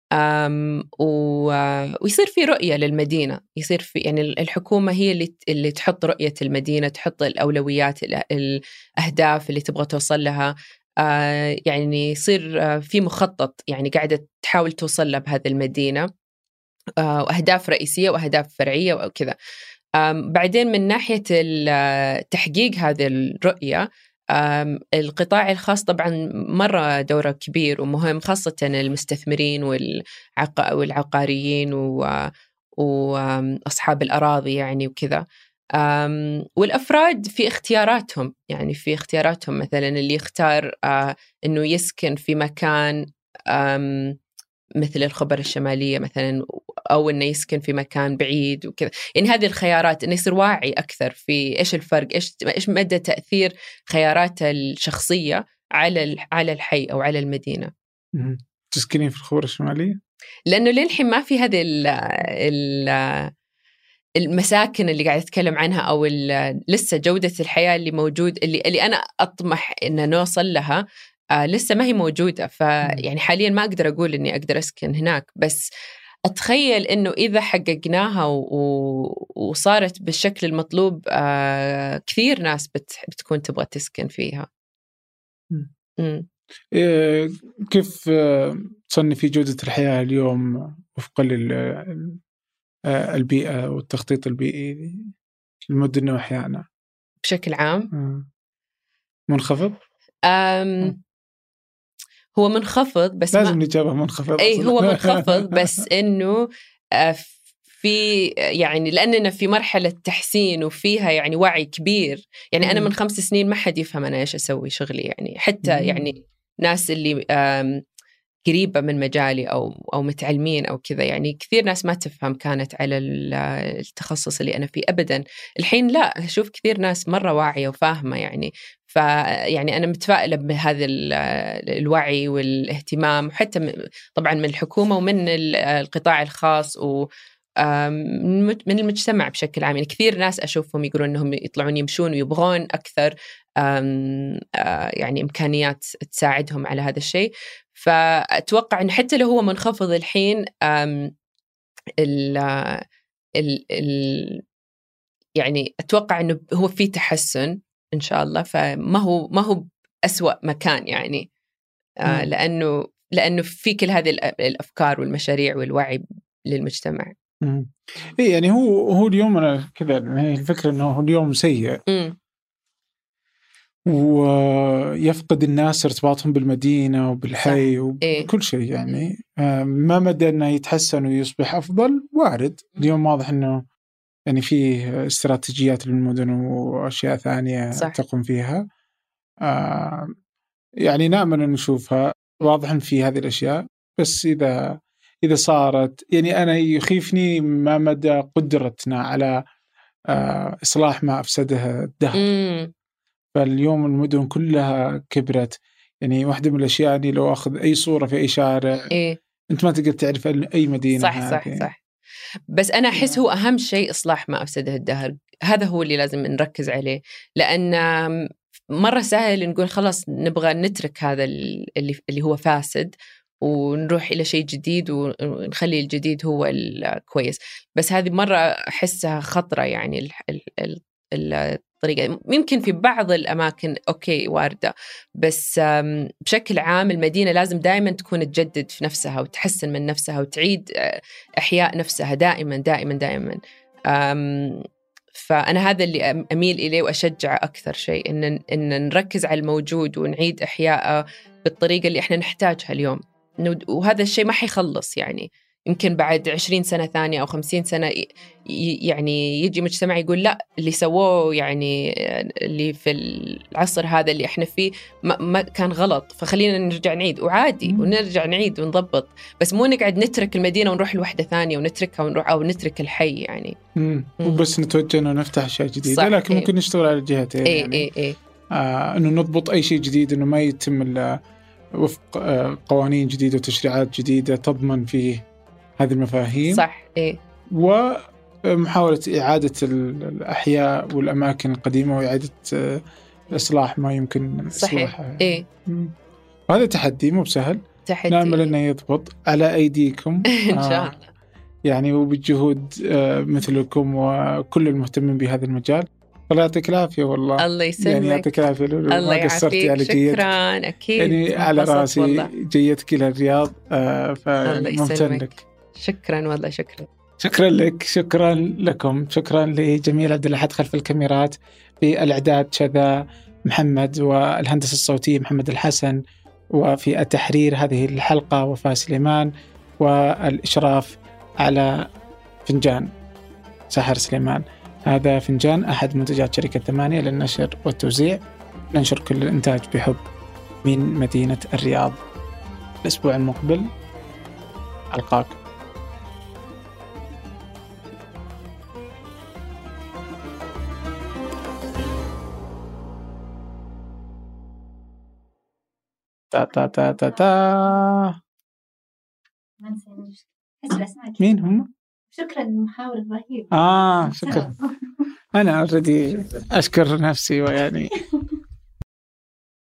ويصير في رؤية للمدينة. يصير في يعني الحكومة هي اللي اللي تحط رؤية المدينة، تحط الأولويات، الأهداف اللي تبغى توصل لها، يعني يصير في مخطط يعني قاعدة تحاول توصل له بهذه المدينة، وأهداف رئيسية وأهداف فرعية وكذا. بعدين من ناحية تحقيق هذه الرؤية، القطاع الخاص طبعا مرة دوره كبير ومهم، خاصة المستثمرين والعقاريين وأصحاب الأراضي يعني وكذا، والأفراد في اختياراتهم، يعني في اختياراتهم مثلا اللي يختار أنه يسكن في مكان مثل الخبر الشمالية مثلا، أو إنه يسكن في مكان بعيد وكذا. يعني هذه الخيارات إنه يصير واعي أكثر في إيش الفرق، إيش إيش مدى تأثير خياراته الشخصية على على الحي أو على المدينة. تسكنين في الخبر الشمالية؟ لأنه للحين ما في هذه ال ال المساكن اللي قاعد أتكلم عنها، أو لسه جودة الحياة اللي موجود اللي اللي أنا أطمح إن نوصل لها آه لسه ما هي موجودة. فيعني حاليا ما أقدر أقول إني أقدر أسكن هناك، بس أتخيل إنه إذا حققناها وصارت بالشكل المطلوب، آه كثير ناس بت بتكون تبغى تسكن فيها. مم. إيه كيف تصنفي جودة الحياة اليوم وفقا للبيئة والتخطيط البيئي المدن وأحيانا بشكل عام؟ منخفض؟ أم هو منخفض، بس لازم ما... نجابة منخفض. أي هو منخفض، بس إنه في يعني لأننا في مرحلة تحسين وفيها يعني وعي كبير. يعني أنا من خمس سنين ما حد يفهم أنا إيش أسوي شغلي، يعني حتى يعني ناس اللي قريبة من مجالي أو أو متعلمين أو كذا، يعني كثير ناس ما تفهم كانت على التخصص اللي أنا فيه أبدا. الحين لا، أشوف كثير ناس مرة واعية وفاهمة يعني. فيعني أنا متفائلة بهذا الوعي والاهتمام، حتى طبعا من الحكومة ومن القطاع الخاص و من المجتمع بشكل عام. يعني كثير ناس أشوفهم يقولون أنهم يطلعون يمشون ويبغون أكثر يعني إمكانيات تساعدهم على هذا الشيء. فأتوقع أن حتى لو هو منخفض الحين ال ال ال يعني أتوقع أنه هو في تحسن إن شاء الله. فما هو ما هو أسوأ مكان يعني، لأنه لأنه في كل هذه الأفكار والمشاريع والوعي للمجتمع. إيه يعني هو هو اليوم أنا كذا الفكرة إنه هو اليوم سيء م. ويفقد الناس ارتباطهم بالمدينة وبالحي وكل إيه؟ شيء يعني. ما مدى أنه يتحسن ويصبح أفضل وارد. اليوم واضح أنه يعني فيه استراتيجيات للمدن وأشياء ثانية صح. تقوم فيها يعني نأمل أن نشوفها واضحا في هذه الأشياء. بس إذا إذا صارت يعني أنا يخيفني ما مدى قدرتنا على إصلاح ما أفسده الدهر. م. فاليوم المدن كلها كبرت. يعني واحدة من الأشياء اللي لو أخذ أي صورة في أي شارع إيه؟ أنت ما تقدر تعرف أي مدينة. صح هذه. صح صح. بس أنا أحس هو أهم شيء إصلاح ما أفسده الدهر. هذا هو اللي لازم نركز عليه، لأن مرة سهل نقول خلاص نبغى نترك هذا اللي اللي هو فاسد ونروح إلى شيء جديد ونخلي الجديد هو الكويس. بس هذه مرة أحسها خطرة يعني ال ال ال الطريقة. يمكن في بعض الأماكن أوكي واردة، بس بشكل عام المدينة لازم دائما تكون تجدد في نفسها وتحسن من نفسها وتعيد إحياء نفسها دائما دائما دائما. فأنا هذا اللي أميل إليه وأشجع أكثر شيء، إن إن نركز على الموجود ونعيد إحياءه بالطريقة اللي إحنا نحتاجها اليوم. وهذا الشيء ما حيخلص يعني. يمكن بعد عشرين سنة ثانية أو خمسين سنة يعني يجي مجتمع يقول لا، اللي سووه يعني اللي في العصر هذا اللي احنا فيه ما, ما كان غلط، فخلينا نرجع نعيد. وعادي مم. ونرجع نعيد ونضبط، بس مو نقعد نترك المدينة ونروح لوحدة ثانية ونتركها ونروح أو نترك الحي يعني. مم. وبس نتوجه إنه نفتح أشياء جديدة، لكن إيه. ممكن نشتغل على الجهتين إيه يعني إيه إيه. آه إنه نضبط أي شيء جديد، إنه ما يتم إلا وفق آه قوانين جديدة وتشريعات جديدة تضمن فيه هذه المفاهيم. صح إيه. ومحاولة إعادة الأحياء والأماكن القديمة وإعادة إصلاح ما يمكن إصلاحها. إيه. وهذا تحدي مو بسهل. تحدي. نأمل أنه يضبط على أيديكم إن شاء الله. آه يعني وبجهود آه مثلكم وكل المهتمين بهذا المجال. الله يعطيك العافية والله. الله يسلمك. يعني يعطيك العافية. الله يعافيك. شكرا. أكيد. يعني على راسي جيتك إلى الرياض آه فممتن لك. شكرا والله. شكرا. شكرا لك. شكرا لكم. شكرا لجميل عبد الأحد خلف الكاميرات، في الإعداد شذا محمد، والهندسة الصوتية محمد الحسن، وفي التحرير هذه الحلقة وفاء سليمان، والإشراف على فنجان سحر سليمان. هذا فنجان أحد منتجات شركة ثمانية للنشر والتوزيع. ننشر كل الإنتاج بحب من مدينة الرياض. الأسبوع المقبل ألقاكم. تا تا تا تا تا مين هم؟ شكرا للمحاور الرهيب. آه شكرا. أنا أريد أشكر نفسي ويعني